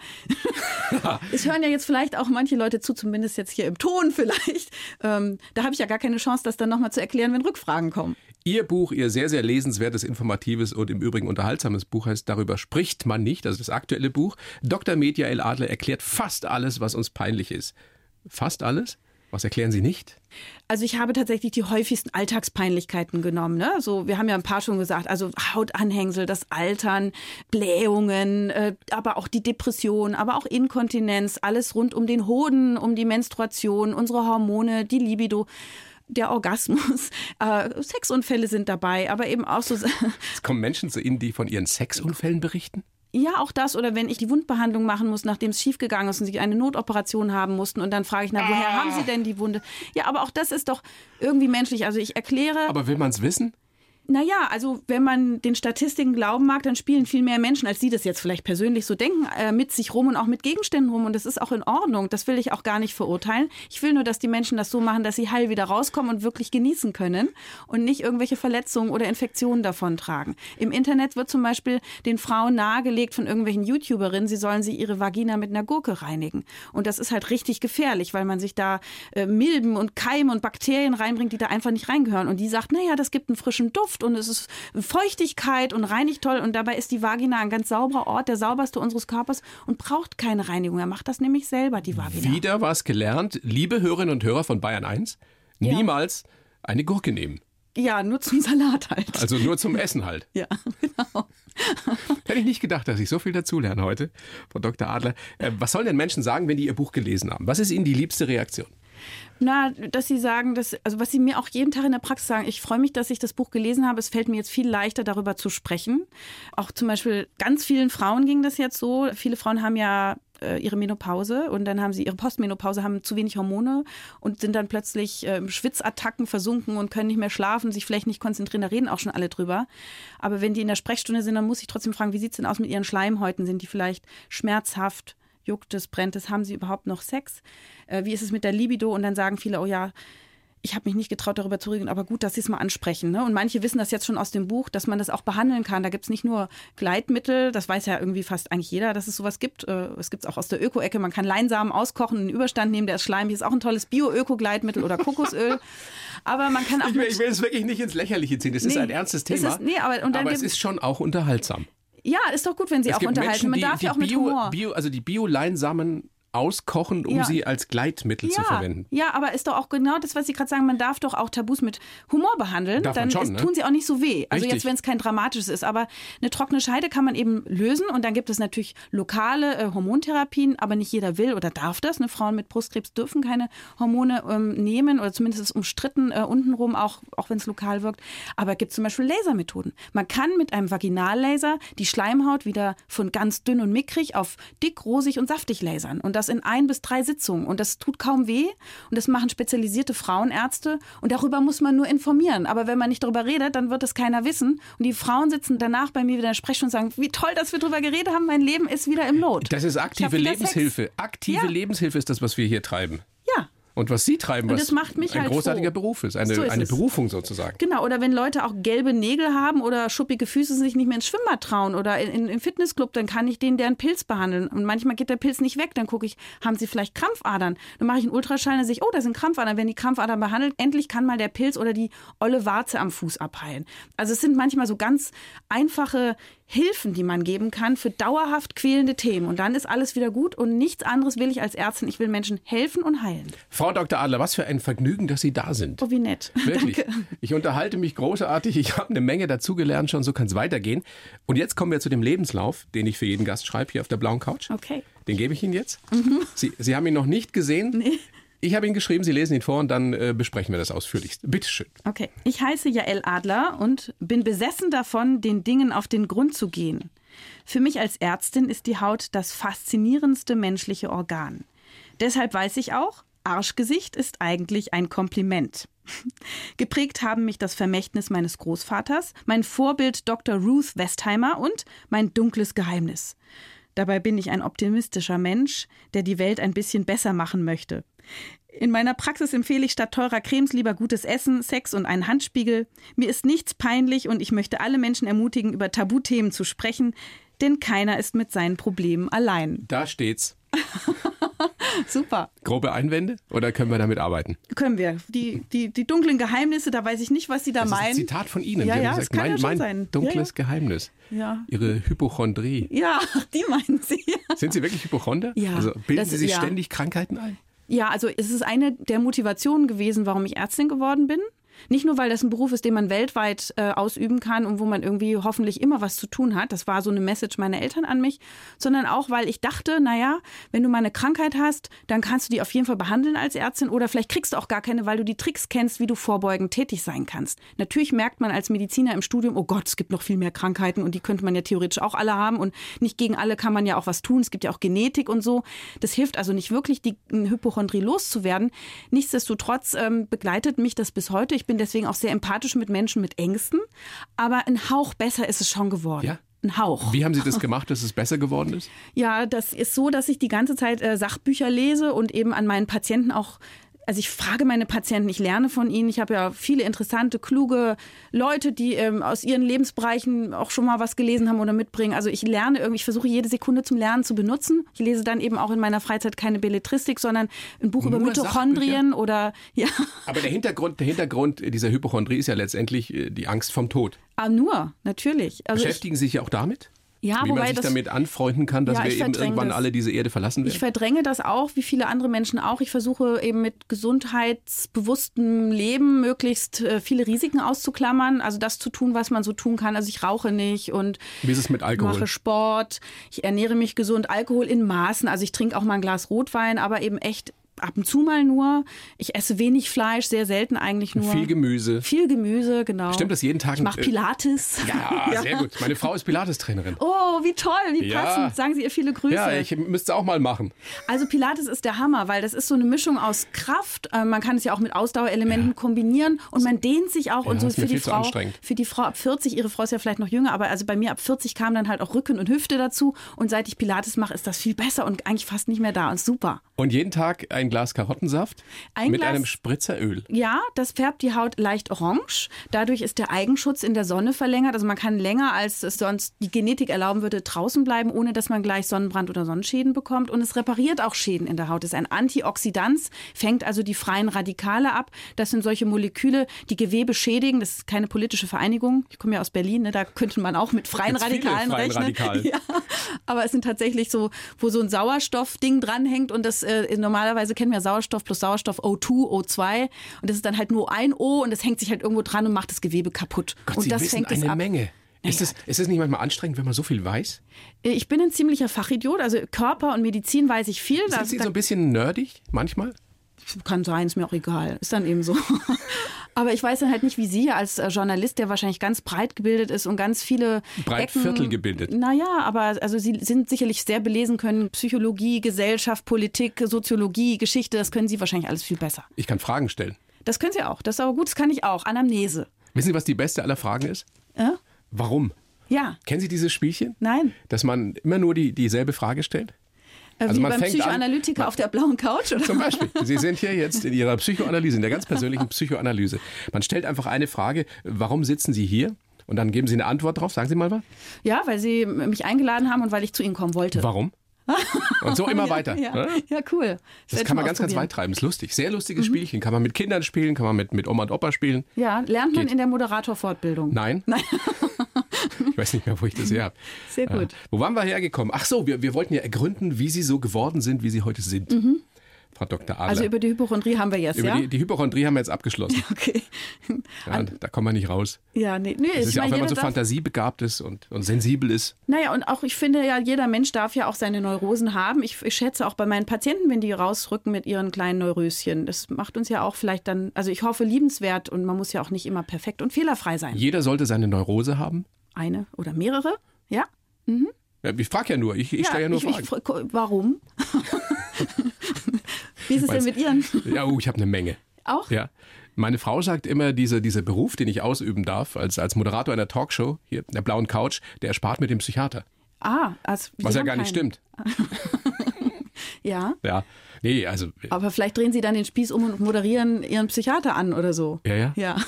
Speaker 3: es hören ja jetzt vielleicht auch manche Leute zu, zumindest jetzt hier im Ton vielleicht. Ähm, da habe ich ja gar keine Chance, das dann noch mal zu erklären, wenn Rückfragen kommen.
Speaker 2: Ihr Buch, Ihr sehr, sehr lesenswertes, informatives und im Übrigen unterhaltsames Buch heißt Darüber spricht man nicht, also das aktuelle Buch. Doktor Mediael Adler erklärt fast alles, was uns peinlich ist. Fast alles? Was erklären Sie nicht?
Speaker 3: Also ich habe tatsächlich die häufigsten Alltagspeinlichkeiten genommen. Ne? So, wir haben ja ein paar schon gesagt, also Hautanhängsel, das Altern, Blähungen, äh, aber auch die Depression, aber auch Inkontinenz, alles rund um den Hoden, um die Menstruation, unsere Hormone, die Libido. Der Orgasmus, äh, Sexunfälle sind dabei, aber eben auch so...
Speaker 2: Es kommen Menschen zu Ihnen, die von ihren Sexunfällen berichten?
Speaker 3: Ja, auch das. Oder wenn ich die Wundbehandlung machen muss, nachdem es schiefgegangen ist und sie eine Notoperation haben mussten und dann frage ich, na, woher ah. haben Sie denn die Wunde? Ja, aber auch das ist doch irgendwie menschlich. Also ich erkläre...
Speaker 2: Aber will man es wissen?
Speaker 3: Naja, also wenn man den Statistiken glauben mag, dann spielen viel mehr Menschen, als Sie das jetzt vielleicht persönlich so denken, äh, mit sich rum und auch mit Gegenständen rum. Und das ist auch in Ordnung. Das will ich auch gar nicht verurteilen. Ich will nur, dass die Menschen das so machen, dass sie heil wieder rauskommen und wirklich genießen können und nicht irgendwelche Verletzungen oder Infektionen davontragen. Im Internet wird zum Beispiel den Frauen nahegelegt von irgendwelchen YouTuberinnen, sie sollen sie ihre Vagina mit einer Gurke reinigen. Und das ist halt richtig gefährlich, weil man sich da äh, Milben und Keime und Bakterien reinbringt, die da einfach nicht reingehören. Und die sagt, naja, das gibt einen frischen Duft und es ist Feuchtigkeit und reinigt toll und dabei ist die Vagina ein ganz sauberer Ort, der sauberste unseres Körpers und braucht keine Reinigung. Er macht das nämlich selber, die Vagina.
Speaker 2: Wieder was gelernt. Liebe Hörerinnen und Hörer von Bayern eins, ja. Niemals eine Gurke nehmen.
Speaker 3: Ja, nur zum Salat halt.
Speaker 2: Also nur zum Essen halt.
Speaker 3: Ja, genau.
Speaker 2: Hätte ich nicht gedacht, dass ich so viel dazulerne heute, Frau Doktor Adler. Äh, was sollen denn Menschen sagen, wenn die ihr Buch gelesen haben? Was ist ihnen die liebste Reaktion?
Speaker 3: Na, dass sie sagen, dass, also was sie mir auch jeden Tag in der Praxis sagen, ich freue mich, dass ich das Buch gelesen habe. Es fällt mir jetzt viel leichter, darüber zu sprechen. Auch zum Beispiel ganz vielen Frauen ging das jetzt so. Viele Frauen haben ja äh, ihre Menopause und dann haben sie ihre Postmenopause, haben zu wenig Hormone und sind dann plötzlich äh, Schwitzattacken versunken und können nicht mehr schlafen, sich vielleicht nicht konzentrieren. Da reden auch schon alle drüber. Aber wenn die in der Sprechstunde sind, dann muss ich trotzdem fragen, wie sieht es denn aus mit ihren Schleimhäuten? Sind die vielleicht schmerzhaft? Juckt es, brennt es, haben sie überhaupt noch Sex? Äh, wie ist es mit der Libido? Und dann sagen viele, oh ja, ich habe mich nicht getraut, darüber zu reden, aber gut, dass sie es mal ansprechen. Ne? Und manche wissen das jetzt schon aus dem Buch, dass man das auch behandeln kann. Da gibt es nicht nur Gleitmittel, das weiß ja irgendwie fast eigentlich jeder, dass es sowas gibt. Äh, es gibt es auch aus der Öko-Ecke. Man kann Leinsamen auskochen, einen Überstand nehmen, der ist schleimig. Ist auch ein tolles Bio-Öko-Gleitmittel oder Kokosöl. Aber man kann auch...
Speaker 2: Ich will, ich will es wirklich nicht ins Lächerliche ziehen. Das nee, ist ein ernstes Thema.
Speaker 3: Ist, nee, aber und dann
Speaker 2: aber es ist schon auch unterhaltsam.
Speaker 3: Ja, ist doch gut, wenn sie
Speaker 2: es
Speaker 3: auch unterhalten.
Speaker 2: Menschen,
Speaker 3: man
Speaker 2: die,
Speaker 3: darf
Speaker 2: die
Speaker 3: ja auch mit
Speaker 2: Bio,
Speaker 3: Humor.
Speaker 2: Bio, also die Bio-Leinsamen auskochen, um
Speaker 3: ja.
Speaker 2: sie als Gleitmittel
Speaker 3: ja.
Speaker 2: zu verwenden.
Speaker 3: Ja, aber ist doch auch genau das, was Sie gerade sagen, man darf doch auch Tabus mit Humor behandeln.
Speaker 2: Darf
Speaker 3: dann
Speaker 2: man schon,
Speaker 3: ist,
Speaker 2: ne?
Speaker 3: tun sie auch nicht so weh. Also
Speaker 2: Richtig.
Speaker 3: jetzt, wenn es kein dramatisches ist. Aber eine trockene Scheide kann man eben lösen und dann gibt es natürlich lokale äh, Hormontherapien, aber nicht jeder will oder darf das. Ne? Frauen mit Brustkrebs dürfen keine Hormone ähm, nehmen oder zumindest ist es umstritten äh, untenrum, auch, auch wenn es lokal wirkt. Aber es gibt zum Beispiel Lasermethoden. Man kann mit einem Vaginallaser die Schleimhaut wieder von ganz dünn und mickrig auf dick, rosig und saftig lasern. Und das in ein bis drei Sitzungen. Und das tut kaum weh. Und das machen spezialisierte Frauenärzte. Und darüber muss man nur informieren. Aber wenn man nicht darüber redet, dann wird es keiner wissen. Und die Frauen sitzen danach bei mir wieder in der Sprechstunde und sagen, wie toll, dass wir darüber geredet haben. Mein Leben ist wieder im Lot.
Speaker 2: Das ist aktive Lebenshilfe. Sex. Aktive
Speaker 3: ja.
Speaker 2: Lebenshilfe ist das, was wir hier treiben.
Speaker 3: Ja.
Speaker 2: Und was Sie treiben, was
Speaker 3: das macht mich
Speaker 2: ein
Speaker 3: halt
Speaker 2: großartiger
Speaker 3: froh.
Speaker 2: Beruf ist, eine,
Speaker 3: So ist
Speaker 2: eine
Speaker 3: es.
Speaker 2: Berufung sozusagen.
Speaker 3: Genau, oder wenn Leute auch gelbe Nägel haben oder schuppige Füße, sich nicht mehr ins Schwimmbad trauen oder in, in, im Fitnessclub, dann kann ich denen deren Pilz behandeln. Und manchmal geht der Pilz nicht weg, dann gucke ich, haben sie vielleicht Krampfadern? Dann mache ich einen Ultraschall und sehe ich, oh, da sind Krampfadern. Wenn die Krampfadern behandelt, endlich kann mal der Pilz oder die olle Warze am Fuß abheilen. Also es sind manchmal so ganz einfache Hilfen, die man geben kann für dauerhaft quälende Themen. Und dann ist alles wieder gut und nichts anderes will ich als Ärztin. Ich will Menschen helfen und heilen.
Speaker 2: Frau Doktor Adler, was für ein Vergnügen, dass Sie da sind.
Speaker 3: Oh, wie nett.
Speaker 2: Wirklich.
Speaker 3: Danke.
Speaker 2: Ich unterhalte mich großartig. Ich habe eine Menge dazugelernt schon. So kann es weitergehen. Und jetzt kommen wir zu dem Lebenslauf, den ich für jeden Gast schreibe hier auf der blauen Couch.
Speaker 3: Okay.
Speaker 2: Den gebe ich Ihnen jetzt. Mhm. Sie, Sie haben ihn noch nicht gesehen.
Speaker 3: Nee.
Speaker 2: Ich habe ihn geschrieben, Sie lesen ihn vor und dann äh, besprechen wir das ausführlichst. Bitte schön.
Speaker 3: Okay. Ich heiße Jael Adler und bin besessen davon, den Dingen auf den Grund zu gehen. Für mich als Ärztin ist die Haut das faszinierendste menschliche Organ. Deshalb weiß ich auch, Arschgesicht ist eigentlich ein Kompliment. Geprägt haben mich das Vermächtnis meines Großvaters, mein Vorbild Doktor Ruth Westheimer und mein dunkles Geheimnis. Dabei bin ich ein optimistischer Mensch, der die Welt ein bisschen besser machen möchte. In meiner Praxis empfehle ich statt teurer Cremes lieber gutes Essen, Sex und einen Handspiegel. Mir ist nichts peinlich und ich möchte alle Menschen ermutigen, über Tabuthemen zu sprechen, denn keiner ist mit seinen Problemen allein.
Speaker 2: Da steht's.
Speaker 3: Super.
Speaker 2: Grobe Einwände oder können wir damit arbeiten?
Speaker 3: Können wir. Die, die, die dunklen Geheimnisse, da weiß ich nicht, was Sie da
Speaker 2: das
Speaker 3: meinen.
Speaker 2: Das ist ein Zitat von Ihnen.
Speaker 3: Ja,
Speaker 2: Sie
Speaker 3: ja,
Speaker 2: haben
Speaker 3: das
Speaker 2: gesagt,
Speaker 3: kann
Speaker 2: mein,
Speaker 3: ja schon
Speaker 2: mein
Speaker 3: sein.
Speaker 2: dunkles
Speaker 3: Ja, ja.
Speaker 2: Geheimnis.
Speaker 3: Ja.
Speaker 2: Ihre Hypochondrie.
Speaker 3: Ja, die meinen Sie.
Speaker 2: Sind Sie wirklich Hypochonder?
Speaker 3: Ja.
Speaker 2: Also bilden
Speaker 3: das,
Speaker 2: Sie sich
Speaker 3: ja.
Speaker 2: ständig Krankheiten ein?
Speaker 3: Ja, also es ist eine der Motivationen gewesen, warum ich Ärztin geworden bin. Nicht nur, weil das ein Beruf ist, den man weltweit äh, ausüben kann und wo man irgendwie hoffentlich immer was zu tun hat. Das war so eine Message meiner Eltern an mich. Sondern auch, weil ich dachte, naja, wenn du mal eine Krankheit hast, dann kannst du die auf jeden Fall behandeln als Ärztin. Oder vielleicht kriegst du auch gar keine, weil du die Tricks kennst, wie du vorbeugend tätig sein kannst. Natürlich merkt man als Mediziner im Studium, oh Gott, es gibt noch viel mehr Krankheiten und die könnte man ja theoretisch auch alle haben. Und nicht gegen alle kann man ja auch was tun. Es gibt ja auch Genetik und so. Das hilft also nicht wirklich, die Hypochondrie loszuwerden. Nichtsdestotrotz ähm, begleitet mich das bis heute. Ich bin deswegen auch sehr empathisch mit Menschen mit Ängsten. Aber ein Hauch besser ist es schon geworden.
Speaker 2: Ja?
Speaker 3: Ein Hauch.
Speaker 2: Wie haben Sie das gemacht, dass es besser geworden ist?
Speaker 3: Ja, das ist so, dass ich die ganze Zeit äh, Sachbücher lese und eben an meinen Patienten auch, also ich frage meine Patienten, ich lerne von ihnen. Ich habe ja viele interessante, kluge Leute, die ähm, aus ihren Lebensbereichen auch schon mal was gelesen haben oder mitbringen. Also ich lerne irgendwie, ich versuche jede Sekunde zum Lernen zu benutzen. Ich lese dann eben auch in meiner Freizeit keine Belletristik, sondern ein Buch
Speaker 2: Nur
Speaker 3: über Mitochondrien
Speaker 2: Sachbücher?
Speaker 3: oder ja.
Speaker 2: Aber der Hintergrund, der Hintergrund dieser Hypochondrie ist ja letztendlich äh, die Angst vom Tod.
Speaker 3: Ah, nur, natürlich. Also
Speaker 2: Beschäftigen Sie sich ja auch damit?
Speaker 3: Ja,
Speaker 2: wie
Speaker 3: wobei
Speaker 2: man sich
Speaker 3: das,
Speaker 2: damit anfreunden kann, dass
Speaker 3: Ja,
Speaker 2: wir
Speaker 3: ich
Speaker 2: eben
Speaker 3: verdränge
Speaker 2: irgendwann
Speaker 3: das.
Speaker 2: alle diese Erde verlassen werden?
Speaker 3: Ich verdränge das auch, wie viele andere Menschen auch. Ich versuche eben mit gesundheitsbewusstem Leben möglichst äh, viele Risiken auszuklammern. Also das zu tun, was man so tun kann. Also ich rauche nicht und
Speaker 2: Wie ist es mit Alkohol?
Speaker 3: mache Sport. Ich ernähre mich gesund. Alkohol in Maßen. Also ich trinke auch mal ein Glas Rotwein, aber eben echt ab und zu mal nur. Ich esse wenig Fleisch, sehr selten eigentlich nur.
Speaker 2: Viel Gemüse.
Speaker 3: Viel Gemüse, genau.
Speaker 2: Stimmt das jeden Tag?
Speaker 3: Ich mache Pilates.
Speaker 2: Ja, ja, sehr gut. Meine Frau ist Pilates-Trainerin.
Speaker 3: Oh, wie toll, wie
Speaker 2: Ja.
Speaker 3: passend. Sagen Sie ihr viele Grüße.
Speaker 2: Ja, ich müsste es auch mal machen.
Speaker 3: Also Pilates ist der Hammer, weil das ist so eine Mischung aus Kraft. Äh, Man kann es ja auch mit Ausdauerelementen
Speaker 2: Ja.
Speaker 3: kombinieren und man dehnt sich auch
Speaker 2: Ja,
Speaker 3: und so
Speaker 2: ist mir
Speaker 3: für die
Speaker 2: viel zu
Speaker 3: Frau.
Speaker 2: anstrengend.
Speaker 3: Für die Frau ab vierzig, ihre Frau ist ja vielleicht noch jünger, aber also bei mir ab vierzig kam dann halt auch Rücken und Hüfte dazu und seit ich Pilates mache, ist das viel besser und eigentlich fast nicht mehr da und super.
Speaker 2: Und jeden Tag ein Glas Karottensaft
Speaker 3: Ein
Speaker 2: mit
Speaker 3: Glas-
Speaker 2: einem Spritzeröl.
Speaker 3: Ja, das färbt die Haut leicht orange. Dadurch ist der Eigenschutz in der Sonne verlängert. Also man kann länger, als es sonst die Genetik erlauben würde, draußen bleiben, ohne dass man gleich Sonnenbrand oder Sonnenschäden bekommt. Und es repariert auch Schäden in der Haut. Es ist ein Antioxidant, fängt also die freien Radikale ab. Das sind solche Moleküle, die Gewebe schädigen. Das ist keine politische Vereinigung. Ich komme ja aus Berlin, ne? Da könnte man auch mit freien
Speaker 2: Gibt's viele
Speaker 3: Radikalen
Speaker 2: freien
Speaker 3: rechnen.
Speaker 2: Radikale.
Speaker 3: Ja. Aber es sind tatsächlich so, wo so ein Sauerstoffding dranhängt und das äh, normalerweise kennen wir Sauerstoff plus Sauerstoff O zwei, O zwei und das ist dann halt nur ein O und das hängt sich halt irgendwo dran und macht das Gewebe kaputt.
Speaker 2: Gott,
Speaker 3: und
Speaker 2: Sie
Speaker 3: das
Speaker 2: wissen
Speaker 3: fängt es
Speaker 2: eine
Speaker 3: ab.
Speaker 2: Menge. Ist,
Speaker 3: Naja.
Speaker 2: es, ist es nicht manchmal anstrengend, wenn man so viel weiß?
Speaker 3: Ich bin ein ziemlicher Fachidiot, also Körper und Medizin weiß ich viel.
Speaker 2: Sind Sie so ein bisschen nerdig manchmal?
Speaker 3: kann sein, ist mir auch egal. Ist dann eben so. Aber ich weiß dann halt nicht, wie Sie als Journalist, der wahrscheinlich ganz breit gebildet ist und ganz viele
Speaker 2: Breit
Speaker 3: Ecken,
Speaker 2: Viertel gebildet.
Speaker 3: Naja, aber also Sie sind sicherlich sehr belesen, können Psychologie, Gesellschaft, Politik, Soziologie, Geschichte, das können Sie wahrscheinlich alles viel besser.
Speaker 2: Ich kann Fragen stellen.
Speaker 3: Das können Sie auch. Das ist aber gut, das kann ich auch. Anamnese.
Speaker 2: Wissen Sie, was die beste aller Fragen ist?
Speaker 3: Äh?
Speaker 2: Warum?
Speaker 3: Ja.
Speaker 2: Kennen Sie dieses Spielchen?
Speaker 3: Nein.
Speaker 2: Dass man immer nur die, dieselbe Frage stellt?
Speaker 3: Also wie beim Psychoanalytiker
Speaker 2: an,
Speaker 3: auf der blauen Couch? Oder?
Speaker 2: Zum Beispiel. Sie sind hier jetzt in Ihrer Psychoanalyse, in der ganz persönlichen Psychoanalyse. Man stellt einfach eine Frage, warum sitzen Sie hier? Und dann geben Sie eine Antwort drauf. Sagen Sie mal was.
Speaker 3: Ja, weil Sie mich eingeladen haben und weil ich zu Ihnen kommen wollte.
Speaker 2: Warum? Und so immer
Speaker 3: ja,
Speaker 2: weiter.
Speaker 3: Ja, ja cool.
Speaker 2: Das, das kann man ganz, ganz weit treiben. Ist lustig. Sehr lustiges mhm. Spielchen. Kann man mit Kindern spielen, kann man mit, mit Oma und Opa spielen.
Speaker 3: Ja, lernt man
Speaker 2: Geht.
Speaker 3: in der Moderatorfortbildung.
Speaker 2: Nein.
Speaker 3: Nein.
Speaker 2: Ich weiß nicht mehr, wo ich das her habe.
Speaker 3: Sehr gut.
Speaker 2: Äh, wo waren wir hergekommen? Ach so, wir, wir wollten ja ergründen, wie Sie so geworden sind, wie Sie heute sind. Mhm. Frau Doktor Adler.
Speaker 3: Also über die Hypochondrie haben wir jetzt,
Speaker 2: über
Speaker 3: ja?
Speaker 2: Die, die Hypochondrie haben wir jetzt abgeschlossen.
Speaker 3: Okay.
Speaker 2: Ja, da kommen wir nicht raus.
Speaker 3: Ja, nee. nee
Speaker 2: das ist ja auch, wenn man so
Speaker 3: darf...
Speaker 2: fantasiebegabt ist und, und sensibel ist.
Speaker 3: Naja, und auch ich finde ja, jeder Mensch darf ja auch seine Neurosen haben. Ich, ich schätze auch bei meinen Patienten, wenn die rausrücken mit ihren kleinen Neuröschen. Das macht uns ja auch vielleicht dann, also ich hoffe, liebenswert und man muss ja auch nicht immer perfekt und fehlerfrei sein.
Speaker 2: Jeder sollte seine Neurose haben?
Speaker 3: Eine oder mehrere, ja. Mhm.
Speaker 2: Ja, ich frage ja nur, ich, ich
Speaker 3: ja,
Speaker 2: stelle ja nur
Speaker 3: ich,
Speaker 2: Fragen.
Speaker 3: Ich, warum? Wie ist es denn mit Ihren?
Speaker 2: Ja, oh, ich habe eine Menge.
Speaker 3: Auch?
Speaker 2: Ja. Meine Frau sagt immer, diese, dieser Beruf, den ich ausüben darf, als, als Moderator einer Talkshow, hier, der blauen Couch, der erspart mit dem Psychiater.
Speaker 3: Ah, also
Speaker 2: was ja gar
Speaker 3: keinen.
Speaker 2: nicht stimmt.
Speaker 3: Ja.
Speaker 2: Ja. Nee, also.
Speaker 3: Aber vielleicht drehen Sie dann den Spieß um und moderieren Ihren Psychiater an oder so.
Speaker 2: Ja, ja.
Speaker 3: Ja.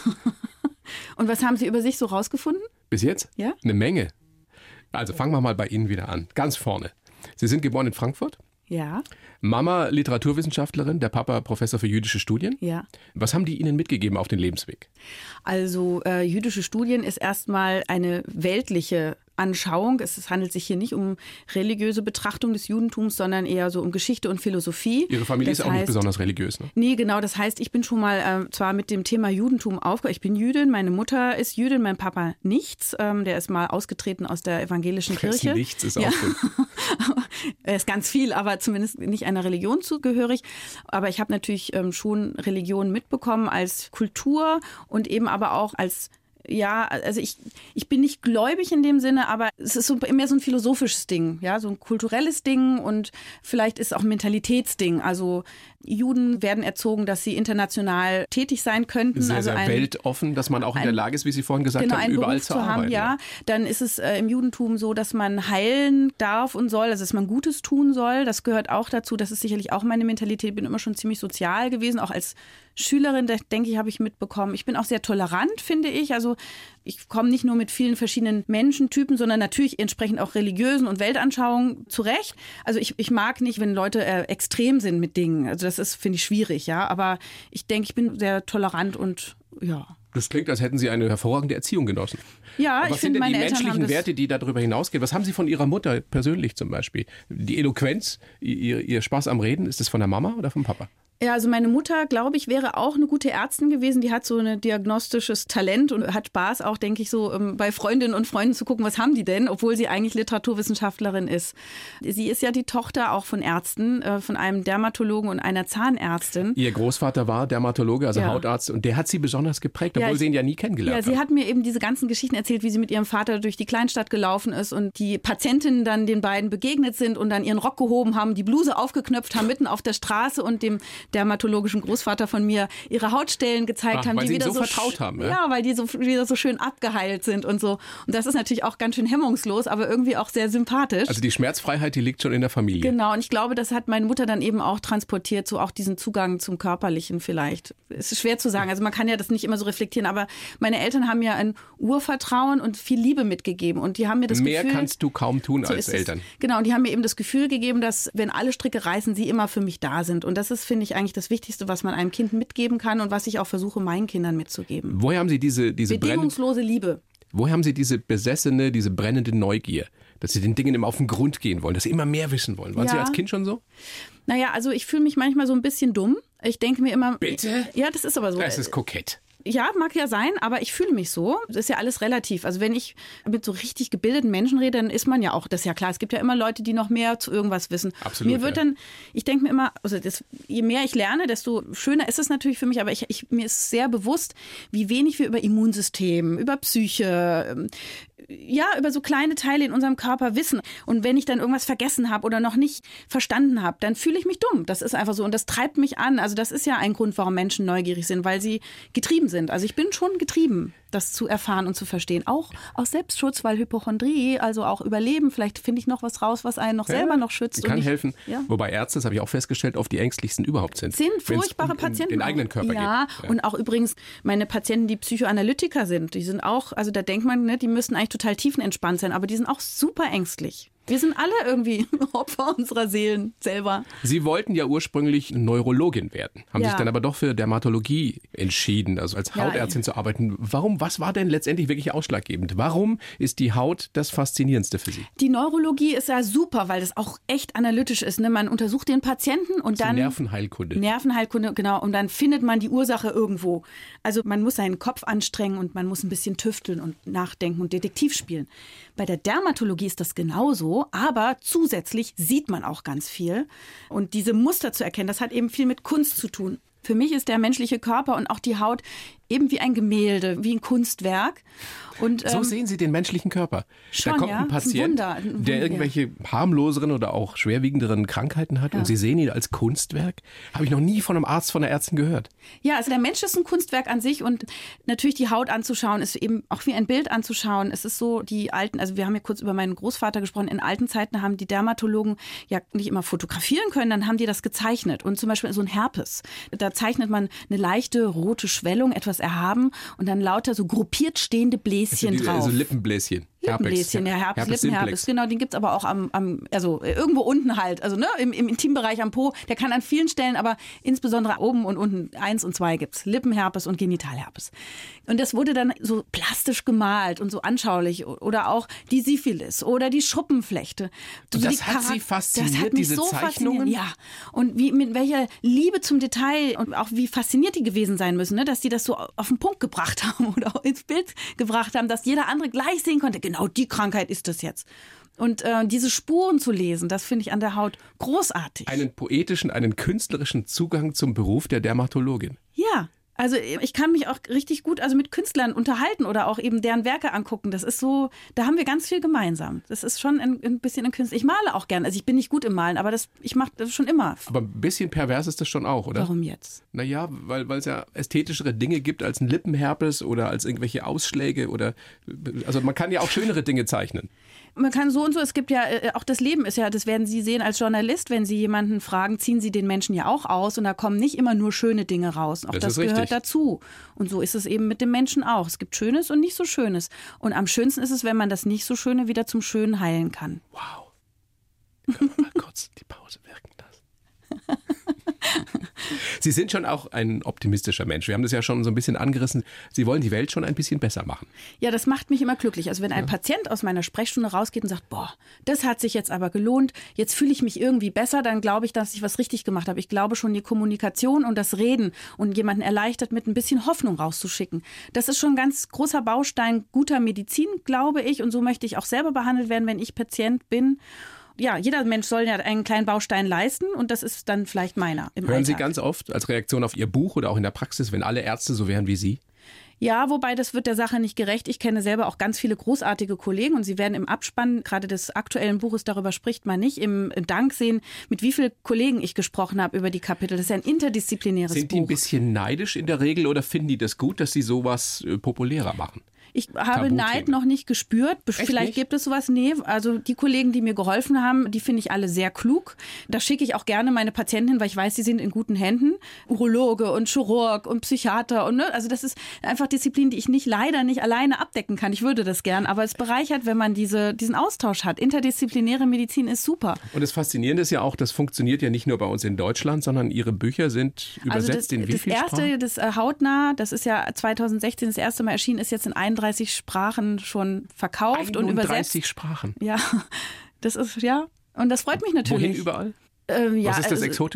Speaker 3: Und was haben Sie über sich so rausgefunden?
Speaker 2: Bis jetzt?
Speaker 3: Ja.
Speaker 2: Eine Menge. Also fangen wir mal bei Ihnen wieder an. Ganz vorne. Sie sind geboren in Frankfurt?
Speaker 3: Ja.
Speaker 2: Mama Literaturwissenschaftlerin, der Papa Professor für jüdische Studien.
Speaker 3: Ja.
Speaker 2: Was haben die Ihnen mitgegeben auf den Lebensweg?
Speaker 3: Also äh, jüdische Studien ist erstmal eine weltliche Anschauung. Es handelt sich hier nicht um religiöse Betrachtung des Judentums, sondern eher so um Geschichte und Philosophie.
Speaker 2: Ihre Familie
Speaker 3: das
Speaker 2: ist auch
Speaker 3: heißt,
Speaker 2: nicht besonders religiös, ne?
Speaker 3: Nee, genau. Das heißt, ich bin schon mal äh, zwar mit dem Thema Judentum aufgehört. Ich bin Jüdin, meine Mutter ist Jüdin, mein Papa nichts. Ähm, der ist mal ausgetreten aus der evangelischen Kirche.
Speaker 2: Das nichts ist auch
Speaker 3: ja.
Speaker 2: gut.
Speaker 3: Er ist ganz viel, aber zumindest nicht einer Religion zugehörig. Aber ich habe natürlich ähm, schon Religion mitbekommen als Kultur und eben aber auch als Ja, also ich, ich bin nicht gläubig in dem Sinne, aber es ist so mehr so ein philosophisches Ding, ja, so ein kulturelles Ding und vielleicht ist auch ein Mentalitätsding. Also Juden werden erzogen, dass sie international tätig sein könnten.
Speaker 2: Sehr,
Speaker 3: also
Speaker 2: sehr
Speaker 3: ein,
Speaker 2: weltoffen, dass man auch in der Lage ist, wie Sie vorhin gesagt
Speaker 3: genau,
Speaker 2: haben,
Speaker 3: einen
Speaker 2: überall
Speaker 3: Beruf
Speaker 2: zu,
Speaker 3: zu haben,
Speaker 2: arbeiten.
Speaker 3: ja. Dann ist es äh, im Judentum so, dass man heilen darf und soll, also dass man Gutes tun soll. Das gehört auch dazu. Das ist sicherlich auch meine Mentalität. Ich bin immer schon ziemlich sozial gewesen, auch als Schülerin, das, denke ich, habe ich mitbekommen. Ich bin auch sehr tolerant, finde ich. Also ich komme nicht nur mit vielen verschiedenen Menschentypen, sondern natürlich entsprechend auch religiösen und Weltanschauungen zurecht. Also ich, ich mag nicht, wenn Leute äh, extrem sind mit Dingen. Also das ist, finde ich, schwierig, ja. Aber ich denke, ich bin sehr tolerant und ja.
Speaker 2: Das klingt, als hätten Sie eine hervorragende Erziehung genossen.
Speaker 3: Ja,
Speaker 2: Aber
Speaker 3: ich
Speaker 2: was sind
Speaker 3: finde,
Speaker 2: denn
Speaker 3: meine
Speaker 2: die
Speaker 3: Eltern haben
Speaker 2: menschlichen
Speaker 3: das
Speaker 2: Werte, die darüber hinausgehen? Was haben Sie von Ihrer Mutter persönlich zum Beispiel? Die Eloquenz, ihr, ihr Spaß am Reden, ist das von der Mama oder vom Papa?
Speaker 3: Ja, also meine Mutter, glaube ich, wäre auch eine gute Ärztin gewesen. Die hat so ein diagnostisches Talent und hat Spaß auch, denke ich, so bei Freundinnen und Freunden zu gucken, was haben die denn, obwohl sie eigentlich Literaturwissenschaftlerin ist. Sie ist ja die Tochter auch von Ärzten, von einem Dermatologen und einer Zahnärztin.
Speaker 2: Ihr Großvater war Dermatologe, also
Speaker 3: ja.
Speaker 2: Hautarzt, und der hat sie besonders geprägt, obwohl
Speaker 3: ja, ich,
Speaker 2: sie ihn ja nie kennengelernt
Speaker 3: hat. Ja, sie hat mir eben diese ganzen Geschichten erzählt, wie sie mit ihrem Vater durch die Kleinstadt gelaufen ist und die Patientinnen dann den beiden begegnet sind und dann ihren Rock gehoben haben, die Bluse aufgeknöpft haben, mitten auf der Straße und dem dermatologischen Großvater von mir ihre Hautstellen gezeigt
Speaker 2: Ach,
Speaker 3: haben,
Speaker 2: weil
Speaker 3: die
Speaker 2: sie
Speaker 3: wieder
Speaker 2: so vertraut haben. Ja?
Speaker 3: ja, weil die so wieder so schön abgeheilt sind und so. Und das ist natürlich auch ganz schön hemmungslos, aber irgendwie auch sehr sympathisch.
Speaker 2: Also die Schmerzfreiheit, die liegt schon in der Familie.
Speaker 3: Genau, und ich glaube, das hat meine Mutter dann eben auch transportiert, so auch diesen Zugang zum Körperlichen vielleicht. Es ist schwer zu sagen, also man kann ja das nicht immer so reflektieren, aber meine Eltern haben mir ein Urvertrauen und viel Liebe mitgegeben und die haben mir das
Speaker 2: Mehr
Speaker 3: Gefühl...
Speaker 2: Mehr kannst du kaum tun
Speaker 3: so
Speaker 2: als Eltern.
Speaker 3: Es. Genau, und die haben mir eben das Gefühl gegeben, dass wenn alle Stricke reißen, sie immer für mich da sind. Und das ist, finde ich, eigentlich das Wichtigste, was man einem Kind mitgeben kann und was ich auch versuche, meinen Kindern mitzugeben.
Speaker 2: Woher haben Sie diese, diese
Speaker 3: bedingungslose
Speaker 2: brennende,
Speaker 3: Liebe?
Speaker 2: Woher haben Sie diese besessene, diese brennende Neugier, dass Sie den Dingen immer auf den Grund gehen wollen, dass Sie immer mehr wissen wollen? Waren
Speaker 3: ja.
Speaker 2: Sie als Kind schon so?
Speaker 3: Naja, also ich fühle mich manchmal so ein bisschen dumm. Ich denke mir immer...
Speaker 2: Bitte?
Speaker 3: Ja, das ist aber so.
Speaker 2: Das ist kokett.
Speaker 3: Ja, mag ja sein, aber ich fühle mich so. Das ist ja alles relativ. Also wenn ich mit so richtig gebildeten Menschen rede, dann ist man ja auch, das ist ja klar, es gibt ja immer Leute, die noch mehr zu irgendwas wissen.
Speaker 2: Absolut,
Speaker 3: mir wird
Speaker 2: ja.
Speaker 3: dann, ich denke mir immer, also das, je mehr ich lerne, desto schöner ist es natürlich für mich, aber ich, ich, mir ist sehr bewusst, wie wenig wir über Immunsystem, über Psyche, ja, über so kleine Teile in unserem Körper wissen. Und wenn ich dann irgendwas vergessen habe oder noch nicht verstanden habe, dann fühle ich mich dumm. Das ist einfach so und das treibt mich an. Also das ist ja ein Grund, warum Menschen neugierig sind, weil sie getrieben sind. Also ich bin schon getrieben, das zu erfahren und zu verstehen. Auch aus Selbstschutz, weil Hypochondrie, also auch Überleben, vielleicht finde ich noch was raus, was einen noch
Speaker 2: ja,
Speaker 3: selber noch schützt.
Speaker 2: Kann
Speaker 3: und ich,
Speaker 2: helfen.
Speaker 3: Ja.
Speaker 2: Wobei Ärzte, das habe ich auch festgestellt, oft die ängstlichsten überhaupt sind.
Speaker 3: Sind furchtbare
Speaker 2: um, um
Speaker 3: Patienten.
Speaker 2: den eigenen Körper
Speaker 3: ja,
Speaker 2: geht. Ja,
Speaker 3: und auch übrigens meine Patienten, die Psychoanalytiker sind, die sind auch, also da denkt man, ne, die müssten eigentlich total tiefenentspannt sein, aber die sind auch super ängstlich. Wir sind alle irgendwie Opfer unserer Seelen selber.
Speaker 2: Sie wollten ja ursprünglich Neurologin werden, haben
Speaker 3: Ja.
Speaker 2: sich dann aber doch für Dermatologie entschieden, also als
Speaker 3: Ja,
Speaker 2: Hautärztin zu arbeiten. Warum? Was war denn letztendlich wirklich ausschlaggebend? Warum ist die Haut das Faszinierendste für Sie?
Speaker 3: Die Neurologie ist ja super, weil das auch echt analytisch ist. Ne? Man untersucht den Patienten und
Speaker 2: Die
Speaker 3: dann...
Speaker 2: Nervenheilkunde.
Speaker 3: Nervenheilkunde, genau. Und dann findet man die Ursache irgendwo. Also man muss seinen Kopf anstrengen und man muss ein bisschen tüfteln und nachdenken und Detektiv spielen. Bei der Dermatologie ist das genauso, aber zusätzlich sieht man auch ganz viel. Und diese Muster zu erkennen, das hat eben viel mit Kunst zu tun. Für mich ist der menschliche Körper und auch die Haut eben wie ein Gemälde, wie ein Kunstwerk. Und,
Speaker 2: So
Speaker 3: ähm,
Speaker 2: sehen Sie den menschlichen Körper.
Speaker 3: schon,
Speaker 2: da kommt
Speaker 3: ja.
Speaker 2: ein Patient,
Speaker 3: Ein Wunder, ein Wunder,
Speaker 2: der irgendwelche harmloseren oder auch schwerwiegenderen Krankheiten hat
Speaker 3: Ja.
Speaker 2: und Sie sehen ihn als Kunstwerk. Habe ich noch nie von einem Arzt, von einer Ärztin gehört.
Speaker 3: Ja, also der Mensch ist ein Kunstwerk an sich und natürlich die Haut anzuschauen ist eben auch wie ein Bild anzuschauen. Es ist so, die alten, also wir haben ja kurz über meinen Großvater gesprochen, in alten Zeiten haben die Dermatologen ja nicht immer fotografieren können, dann haben die das gezeichnet. Und zum Beispiel so ein Herpes, da zeichnet man eine leichte rote Schwellung, etwas erhaben und dann lauter so gruppiert stehende Bläschen
Speaker 2: die,
Speaker 3: drauf.
Speaker 2: Also Lippenbläschen.
Speaker 3: Lippenbläschen, ja, Herpes,
Speaker 2: Herpes
Speaker 3: Lippenherpes,
Speaker 2: simplex.
Speaker 3: genau, den gibt's aber auch am, am, also irgendwo unten halt, also ne, im, im Intimbereich am Po, der kann an vielen Stellen, aber insbesondere oben und unten, eins und zwei gibt's, Lippenherpes und Genitalherpes. Und das wurde dann so plastisch gemalt und so anschaulich oder auch die Syphilis oder die Schuppenflechte.
Speaker 2: Und
Speaker 3: So
Speaker 2: das
Speaker 3: die
Speaker 2: hat
Speaker 3: Charak-
Speaker 2: Sie fasziniert,
Speaker 3: das hat mich
Speaker 2: diese
Speaker 3: so
Speaker 2: Zeichnungen?
Speaker 3: fasziniert, ja. Und wie, mit welcher Liebe zum Detail und auch wie fasziniert die gewesen sein müssen, ne, dass die das so auf den Punkt gebracht haben oder auch ins Bild gebracht haben, dass jeder andere gleich sehen konnte, genau die Krankheit ist das jetzt. Und äh, diese Spuren zu lesen, das finde ich an der Haut großartig.
Speaker 2: Einen poetischen, einen künstlerischen Zugang zum Beruf der Dermatologin.
Speaker 3: Ja, also ich kann mich auch richtig gut also mit Künstlern unterhalten oder auch eben deren Werke angucken. Das ist so, da haben wir ganz viel gemeinsam. Das ist schon ein, ein bisschen ein Künstler. Ich male auch gern. Also ich bin nicht gut im Malen, aber das, ich mache das schon immer.
Speaker 2: Aber ein bisschen pervers ist das schon auch, oder?
Speaker 3: Warum jetzt?
Speaker 2: Naja, weil weil es ja ästhetischere Dinge gibt als ein Lippenherpes oder als irgendwelche Ausschläge oder also man kann ja auch schönere Dinge zeichnen.
Speaker 3: Man kann so und so, es gibt ja, äh, auch das Leben ist ja, das werden Sie sehen als Journalist, wenn Sie jemanden fragen, ziehen Sie den Menschen ja auch aus und da kommen nicht immer nur schöne Dinge raus. Auch
Speaker 2: Das
Speaker 3: das,
Speaker 2: ist richtig.
Speaker 3: gehört dazu. Und so ist es eben mit dem Menschen auch. Es gibt Schönes und nicht so Schönes. Und am schönsten ist es, wenn man das nicht so Schöne wieder zum Schönen heilen kann.
Speaker 2: Wow. Können wir mal kurz die Pause wirken lassen? Sie sind schon auch ein optimistischer Mensch. Wir haben das ja schon so ein bisschen angerissen. Sie wollen die Welt schon ein bisschen besser machen.
Speaker 3: Ja, das macht mich immer glücklich. Also wenn ein ja. Patient aus meiner Sprechstunde rausgeht und sagt, boah, das hat sich jetzt aber gelohnt, jetzt fühle ich mich irgendwie besser, dann glaube ich, dass ich was richtig gemacht habe. Ich glaube schon, die Kommunikation und das Reden und jemanden erleichtert, mit ein bisschen Hoffnung rauszuschicken. Das ist schon ein ganz großer Baustein guter Medizin, glaube ich. Und so möchte ich auch selber behandelt werden, wenn ich Patient bin. Ja, jeder Mensch soll ja einen kleinen Baustein leisten und das ist dann vielleicht meiner im
Speaker 2: Hören Sie
Speaker 3: Alltag.
Speaker 2: ganz oft als Reaktion auf Ihr Buch oder auch in der Praxis, wenn alle Ärzte so wären wie Sie?
Speaker 3: Ja, wobei das wird der Sache nicht gerecht. Ich kenne selber auch ganz viele großartige Kollegen und Sie werden im Abspann gerade des aktuellen Buches, darüber spricht man nicht, im Dank sehen, mit wie vielen Kollegen ich gesprochen habe über die Kapitel. Das ist ja ein interdisziplinäres Buch.
Speaker 2: Sind die ein bisschen neidisch in der Regel oder finden die das gut, dass Sie sowas äh, populärer machen?
Speaker 3: Ich habe
Speaker 2: Tabuthemen.
Speaker 3: Neid noch nicht gespürt.
Speaker 2: Echt
Speaker 3: Vielleicht
Speaker 2: nicht?
Speaker 3: gibt es sowas. Nee, also die Kollegen, die mir geholfen haben, die finde ich alle sehr klug. Da schicke ich auch gerne meine Patienten hin, weil ich weiß, sie sind in guten Händen. Urologe und Chirurg und Psychiater. Und, ne? Also das ist einfach Disziplin, die ich nicht leider nicht alleine abdecken kann. Ich würde das gern, aber es bereichert, wenn man diese, diesen Austausch hat. Interdisziplinäre Medizin ist super.
Speaker 2: Und das Faszinierende ist ja auch, das funktioniert ja nicht nur bei uns in Deutschland, sondern Ihre Bücher sind übersetzt
Speaker 3: also das,
Speaker 2: in wie
Speaker 3: das
Speaker 2: viele
Speaker 3: erste,
Speaker 2: Sprachen?
Speaker 3: das äh, Hautnah, das ist ja zweitausendsechzehn das erste Mal erschienen, ist jetzt in einunddreißig Sprachen schon verkauft und übersetzt.
Speaker 2: einunddreißig Sprachen.
Speaker 3: Ja, das ist, ja. Und das freut mich natürlich.
Speaker 2: Wohin überall?
Speaker 3: Ähm, ja,
Speaker 2: Was ist das
Speaker 3: also,
Speaker 2: Exotischste?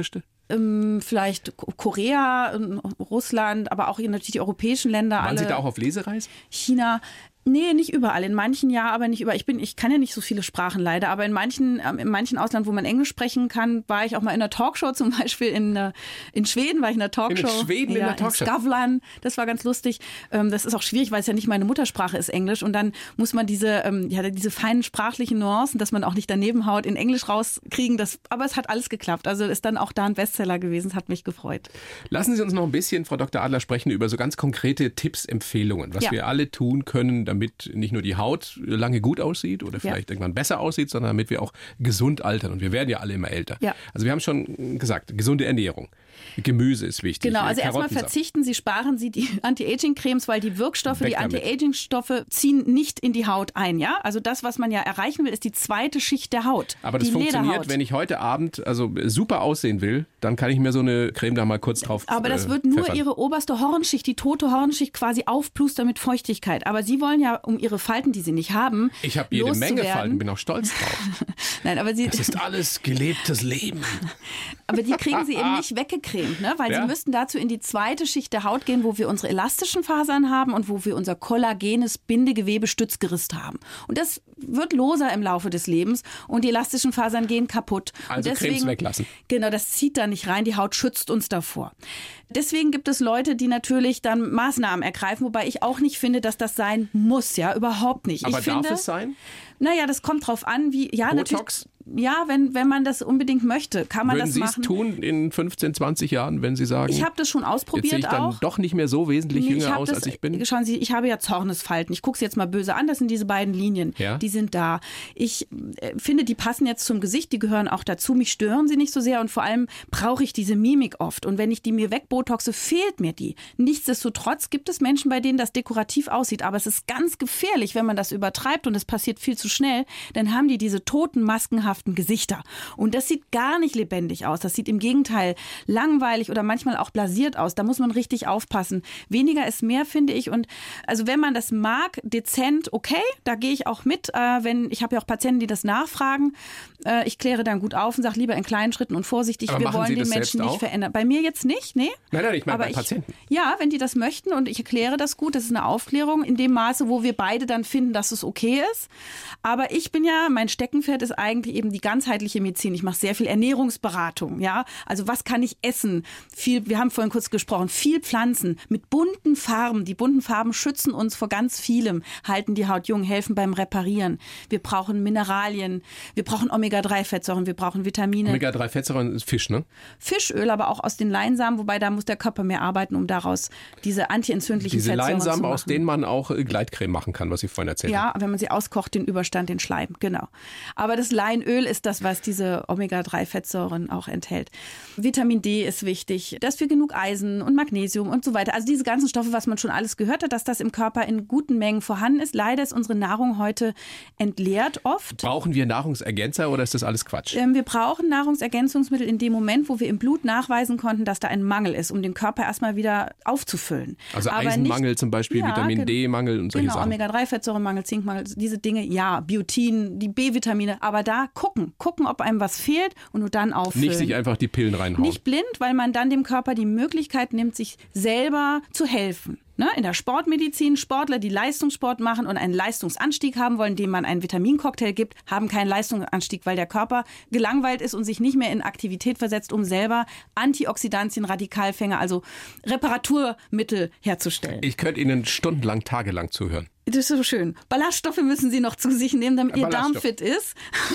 Speaker 3: Ähm, vielleicht Korea, Russland, aber auch natürlich die europäischen Länder.
Speaker 2: Waren
Speaker 3: alle.
Speaker 2: Sie da auch auf Lesereise?
Speaker 3: China. Nee, nicht überall. In manchen ja, aber nicht überall. Ich bin, ich kann ja nicht so viele Sprachen leider, aber in manchen, in manchen Ausland, wo man Englisch sprechen kann, war ich auch mal in einer Talkshow, zum Beispiel in, in Schweden war ich in einer Talkshow.
Speaker 2: In Schweden
Speaker 3: ja,
Speaker 2: in der Talkshow?
Speaker 3: In Skavlan. Das war ganz lustig. Das ist auch schwierig, weil es ja nicht meine Muttersprache ist, Englisch. Und dann muss man diese, ja, diese feinen sprachlichen Nuancen, dass man auch nicht daneben haut, in Englisch rauskriegen. Das, aber es hat alles geklappt. Also ist dann auch da ein Bestseller gewesen. Das hat mich gefreut.
Speaker 2: Lassen Sie uns noch ein bisschen, Frau Doktor Adler, sprechen über so ganz konkrete Tipps, Empfehlungen, was
Speaker 3: ja.
Speaker 2: wir alle tun können, damit nicht nur die Haut lange gut aussieht oder vielleicht ja. irgendwann besser aussieht, sondern damit wir auch gesund altern. Und wir werden ja alle immer älter. Ja. Also wir haben schon gesagt, gesunde Ernährung. Gemüse ist wichtig.
Speaker 3: Genau, also erstmal verzichten Sie, sparen Sie die Anti-Aging-Cremes, weil die Wirkstoffe, Weg die Anti-Aging-Stoffe ziehen nicht in die Haut ein. Ja? Also das, was man ja erreichen will, ist die zweite Schicht der Haut.
Speaker 2: Aber das
Speaker 3: die
Speaker 2: funktioniert,
Speaker 3: Lederhaut.
Speaker 2: Wenn ich heute Abend also super aussehen will, dann kann ich mir so eine Creme da mal kurz drauf
Speaker 3: Aber das
Speaker 2: äh,
Speaker 3: wird nur
Speaker 2: pfeffern.
Speaker 3: Ihre oberste Hornschicht, die tote Hornschicht quasi aufplustern mit Feuchtigkeit. Aber Sie wollen ja, um Ihre Falten, die Sie nicht haben,
Speaker 2: ich habe jede Menge Falten, bin auch stolz drauf.
Speaker 3: Nein, aber Sie,
Speaker 2: das ist alles gelebtes Leben.
Speaker 3: Aber die kriegen Sie eben nicht weggecremt, ne? Weil ja. Sie müssten dazu in die zweite Schicht der Haut gehen, wo wir unsere elastischen Fasern haben und wo wir unser kollagenes Bindegewebe-Stützgerüst haben. Und das wird loser im Laufe des Lebens und die elastischen Fasern gehen kaputt.
Speaker 2: Also
Speaker 3: und deswegen,
Speaker 2: Cremes weglassen.
Speaker 3: Genau, das zieht da nicht rein. Die Haut schützt uns davor. Deswegen gibt es Leute, die natürlich dann Maßnahmen ergreifen, wobei ich auch nicht finde, dass das sein muss. Ja, überhaupt nicht.
Speaker 2: Aber
Speaker 3: ich
Speaker 2: darf
Speaker 3: finde,
Speaker 2: es sein?
Speaker 3: Naja, das kommt drauf an, wie, ja,
Speaker 2: Botox?
Speaker 3: natürlich. Ja, wenn, wenn man das unbedingt möchte, kann man
Speaker 2: Würden
Speaker 3: das
Speaker 2: Sie
Speaker 3: machen.
Speaker 2: Würden Sie es tun in fünfzehn, zwanzig Jahren, wenn Sie sagen,
Speaker 3: ich habe das schon ausprobiert
Speaker 2: jetzt sehe ich dann
Speaker 3: auch.
Speaker 2: doch nicht mehr so wesentlich
Speaker 3: Nee,
Speaker 2: jünger aus,
Speaker 3: das,
Speaker 2: als ich bin?
Speaker 3: Schauen Sie, ich habe ja Zornesfalten. Ich gucke es jetzt mal böse an. Das sind diese beiden Linien.
Speaker 2: Ja?
Speaker 3: Die sind da. Ich äh, finde, die passen jetzt zum Gesicht. Die gehören auch dazu. Mich stören sie nicht so sehr. Und vor allem brauche ich diese Mimik oft. Und wenn ich die mir wegbotoxe, fehlt mir die. Nichtsdestotrotz gibt es Menschen, bei denen das dekorativ aussieht. Aber es ist ganz gefährlich, wenn man das übertreibt. Und es passiert viel zu schnell. Dann haben die diese toten, maskenhaften Gesichter. Und das sieht gar nicht lebendig aus. Das sieht im Gegenteil langweilig oder manchmal auch blasiert aus. Da muss man richtig aufpassen. Weniger ist mehr, finde ich. Und also wenn man das mag, dezent, okay, da gehe ich auch mit. Äh, wenn, ich habe ja auch Patienten, die das nachfragen. Äh, ich kläre dann gut auf und sage lieber in kleinen Schritten und vorsichtig.
Speaker 2: Aber
Speaker 3: wir
Speaker 2: machen
Speaker 3: wollen
Speaker 2: Sie
Speaker 3: den
Speaker 2: das
Speaker 3: Menschen
Speaker 2: selbst
Speaker 3: nicht
Speaker 2: auch?
Speaker 3: verändern. Bei mir jetzt nicht, nee.
Speaker 2: Nein, nein, ich meine
Speaker 3: Aber
Speaker 2: bei
Speaker 3: ich,
Speaker 2: Patienten.
Speaker 3: Ja, wenn die das möchten und ich erkläre das gut, das ist eine Aufklärung in dem Maße, wo wir beide dann finden, dass es okay ist. Aber ich bin ja, mein Steckenpferd ist eigentlich eben die ganzheitliche Medizin. Ich mache sehr viel Ernährungsberatung, ja. Also was kann ich essen? Viel, wir haben vorhin kurz gesprochen, viel Pflanzen mit bunten Farben. Die bunten Farben schützen uns vor ganz vielem, halten die Haut jung, helfen beim Reparieren. Wir brauchen Mineralien, wir brauchen Omega drei Fettsäuren, wir brauchen Vitamine.
Speaker 2: Omega drei Fettsäuren ist Fisch, ne?
Speaker 3: Fischöl, aber auch aus den Leinsamen, wobei da muss der Körper mehr arbeiten, um daraus diese antientzündlichen
Speaker 2: Diese
Speaker 3: Fettsäuren
Speaker 2: Leinsamen,
Speaker 3: zu machen.
Speaker 2: aus denen man auch äh, Gleitcreme machen kann, was Sie vorhin erzählt haben.
Speaker 3: Ja, wenn man sie auskocht, den Überstand, den Schleim, genau. Aber das Leinöl ist das, was diese Omega drei Fettsäuren auch enthält. Vitamin D ist wichtig, dass wir genug Eisen und Magnesium und so weiter. Also diese ganzen Stoffe, was man schon alles gehört hat, dass das im Körper in guten Mengen vorhanden ist. Leider ist unsere Nahrung heute entleert oft.
Speaker 2: Brauchen wir Nahrungsergänzer oder ist das alles Quatsch?
Speaker 3: Ähm, wir brauchen Nahrungsergänzungsmittel in dem Moment, wo wir im Blut nachweisen konnten, dass da ein Mangel ist, um den Körper erstmal wieder aufzufüllen.
Speaker 2: Also
Speaker 3: Aber
Speaker 2: Eisenmangel
Speaker 3: nicht,
Speaker 2: zum Beispiel,
Speaker 3: ja,
Speaker 2: Vitamin D-Mangel und solche
Speaker 3: genau,
Speaker 2: Sachen.
Speaker 3: Omega drei Fettsäurenmangel, Zinkmangel, diese Dinge, ja, Biotin, die B-Vitamine, aber da gucken, gucken, ob einem was fehlt und nur dann auffüllen.
Speaker 2: Nicht sich einfach die Pillen reinhauen.
Speaker 3: Nicht blind, weil man dann dem Körper die Möglichkeit nimmt, sich selber zu helfen. Ne? In der Sportmedizin, Sportler, die Leistungssport machen und einen Leistungsanstieg haben wollen, dem man einen Vitamincocktail gibt, haben keinen Leistungsanstieg, weil der Körper gelangweilt ist und sich nicht mehr in Aktivität versetzt, um selber Antioxidantien, Radikalfänger, also Reparaturmittel herzustellen.
Speaker 2: Ich könnte Ihnen stundenlang, tagelang zuhören.
Speaker 3: Das ist so schön. Ballaststoffe müssen Sie noch zu sich nehmen, damit Ihr Darm fit ist.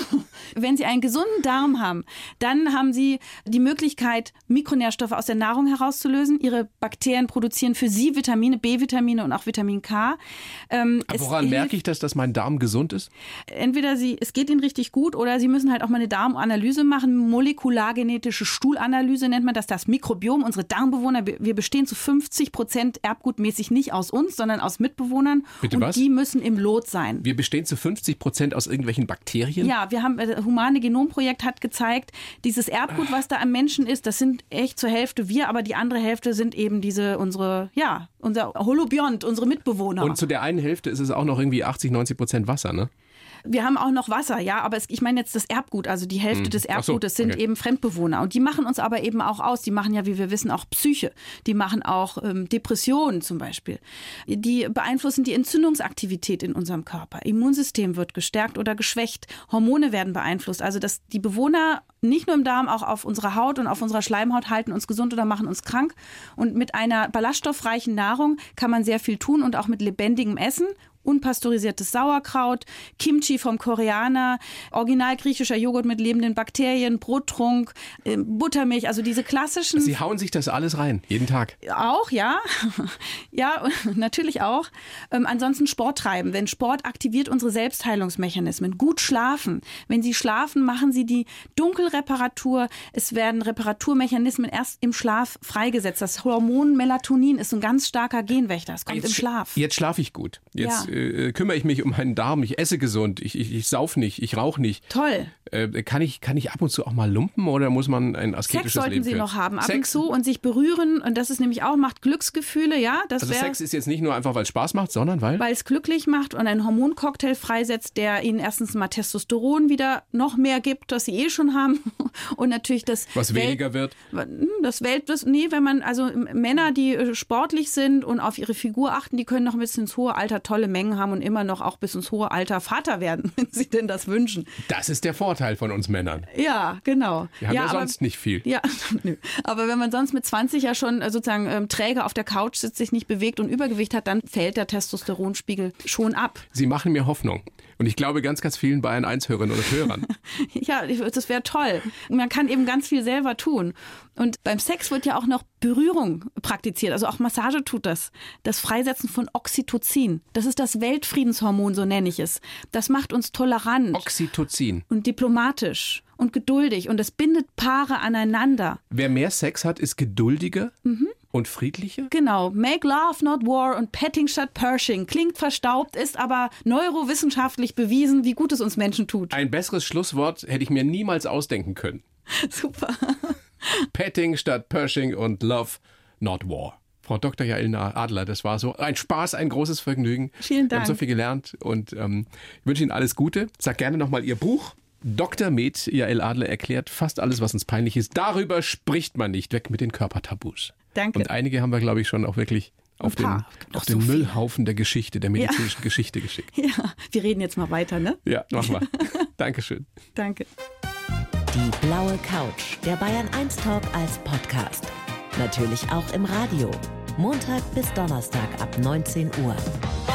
Speaker 3: Wenn Sie einen gesunden Darm haben, dann haben Sie die Möglichkeit, Mikronährstoffe aus der Nahrung herauszulösen. Ihre Bakterien produzieren für Sie Vitamine, B-Vitamine und auch Vitamin K. Ähm,
Speaker 2: woran merke ich das, dass mein Darm gesund ist?
Speaker 3: Entweder Sie, es geht Ihnen richtig gut oder Sie müssen halt auch mal eine Darmanalyse machen. Molekulargenetische Stuhlanalyse nennt man das, das Mikrobiom. Unsere Darmbewohner, wir bestehen zu fünfzig Prozent erbgutmäßig nicht aus uns, sondern aus Mitbewohnern.
Speaker 2: Bitte
Speaker 3: und
Speaker 2: was?
Speaker 3: Die müssen im Lot sein.
Speaker 2: Wir bestehen zu fünfzig Prozent aus irgendwelchen Bakterien?
Speaker 3: Ja, wir haben, das Humane Genomprojekt hat gezeigt, dieses Erbgut, was da am Menschen ist, das sind echt zur Hälfte wir, aber die andere Hälfte sind eben diese, unsere, ja, unser Holobiont, unsere Mitbewohner.
Speaker 2: Und zu der einen Hälfte ist es auch noch irgendwie achtzig, neunzig Prozent Wasser, ne?
Speaker 3: Wir haben auch noch Wasser, ja, aber es, ich meine jetzt das Erbgut, also die Hälfte hm. des Erbgutes so, okay. sind eben Fremdbewohner. Und die machen uns aber eben auch aus. Die machen ja, wie wir wissen, auch Psyche. Die machen auch ähm, Depressionen zum Beispiel. Die beeinflussen die Entzündungsaktivität in unserem Körper. Immunsystem wird gestärkt oder geschwächt. Hormone werden beeinflusst. Also dass die Bewohner nicht nur im Darm, auch auf unserer Haut und auf unserer Schleimhaut halten uns gesund oder machen uns krank. Und mit einer ballaststoffreichen Nahrung kann man sehr viel tun und auch mit lebendigem Essen. Unpasteurisiertes Sauerkraut, Kimchi vom Koreaner, original griechischer Joghurt mit lebenden Bakterien, Brottrunk, äh, Buttermilch, also diese klassischen...
Speaker 2: Sie hauen sich das alles rein, jeden Tag?
Speaker 3: Auch, ja. Ja, natürlich auch. Ähm, ansonsten Sport treiben, denn Sport aktiviert unsere Selbstheilungsmechanismen. Gut schlafen. Wenn Sie schlafen, machen Sie die Dunkelreparatur. Es werden Reparaturmechanismen erst im Schlaf freigesetzt. Das Hormon Melatonin ist ein ganz starker Genwächter. Es kommt
Speaker 2: jetzt,
Speaker 3: im Schlaf.
Speaker 2: Jetzt schlafe ich gut. Jetzt
Speaker 3: ja.
Speaker 2: äh, kümmere ich mich um meinen Darm. Ich esse gesund. Ich, ich, ich sauf nicht. Ich rauche nicht.
Speaker 3: Toll.
Speaker 2: Äh, kann ich, kann ich ab und zu auch mal lumpen oder muss man ein asketisches
Speaker 3: Sex sollten
Speaker 2: Leben
Speaker 3: Sie
Speaker 2: führen?
Speaker 3: noch haben, ab
Speaker 2: Sex?
Speaker 3: und zu und sich berühren. Und das ist nämlich auch, macht Glücksgefühle, ja. Das
Speaker 2: also
Speaker 3: wär,
Speaker 2: Sex ist jetzt nicht nur einfach, weil es Spaß macht, sondern weil?
Speaker 3: Weil es glücklich macht und einen Hormoncocktail freisetzt, der Ihnen erstens mal Testosteron wieder noch mehr gibt, das Sie eh schon haben. Und natürlich das...
Speaker 2: Was
Speaker 3: Welt,
Speaker 2: weniger wird?
Speaker 3: Das Welt... Das, nee, wenn man... Also Männer, die sportlich sind und auf ihre Figur achten, die können noch bis ins hohe Alter tolle Mengen haben und immer noch auch bis ins hohe Alter Vater werden, wenn sie denn das wünschen.
Speaker 2: Das ist der Vorteil von uns Männern.
Speaker 3: Ja, genau.
Speaker 2: Wir haben ja, ja
Speaker 3: aber,
Speaker 2: sonst nicht viel.
Speaker 3: Ja, nö. Aber wenn man sonst mit zwanzig ja schon sozusagen ähm, träge auf der Couch sitzt, sich nicht bewegt und Übergewicht hat, dann fällt der Testosteronspiegel schon ab.
Speaker 2: Sie machen mir Hoffnung. Und ich glaube ganz, ganz vielen Bayern eins Hörerinnen oder Hörern.
Speaker 3: Ja, das wäre toll. Man kann eben ganz viel selber tun. Und beim Sex wird ja auch noch Berührung praktiziert. Also auch Massage tut das. Das Freisetzen von Oxytocin. Das ist das Weltfriedenshormon, so nenne ich es. Das macht uns tolerant.
Speaker 2: Oxytocin.
Speaker 3: Und diplomatisch und geduldig. Und das bindet Paare aneinander.
Speaker 2: Wer mehr Sex hat, ist geduldiger. Mhm. Und friedlicher?
Speaker 3: Genau. Make love, not war und petting statt Pershing. Klingt verstaubt, ist aber neurowissenschaftlich bewiesen, wie gut es uns Menschen tut.
Speaker 2: Ein besseres Schlusswort hätte ich mir niemals ausdenken können.
Speaker 3: Super.
Speaker 2: Petting statt Pershing und love, not war. Frau Doktor Jael Adler, das war so ein Spaß, ein großes Vergnügen.
Speaker 3: Vielen Dank.
Speaker 2: Wir haben so viel gelernt und ähm, ich wünsche Ihnen alles Gute. Sag gerne nochmal Ihr Buch. Doktor Med Jael Adler erklärt fast alles, was uns peinlich ist. Darüber spricht man nicht. Weg mit den Körpertabus.
Speaker 3: Danke.
Speaker 2: Und einige haben wir, glaube ich, schon auch wirklich auf den, auf den so Müllhaufen der Geschichte, der medizinischen ja. Geschichte geschickt.
Speaker 3: Ja, wir reden jetzt mal weiter, ne?
Speaker 2: Ja, machen wir. Dankeschön.
Speaker 3: Danke.
Speaker 1: Die blaue Couch, der Bayern eins Talk als Podcast. Natürlich auch im Radio. Montag bis Donnerstag ab neunzehn Uhr.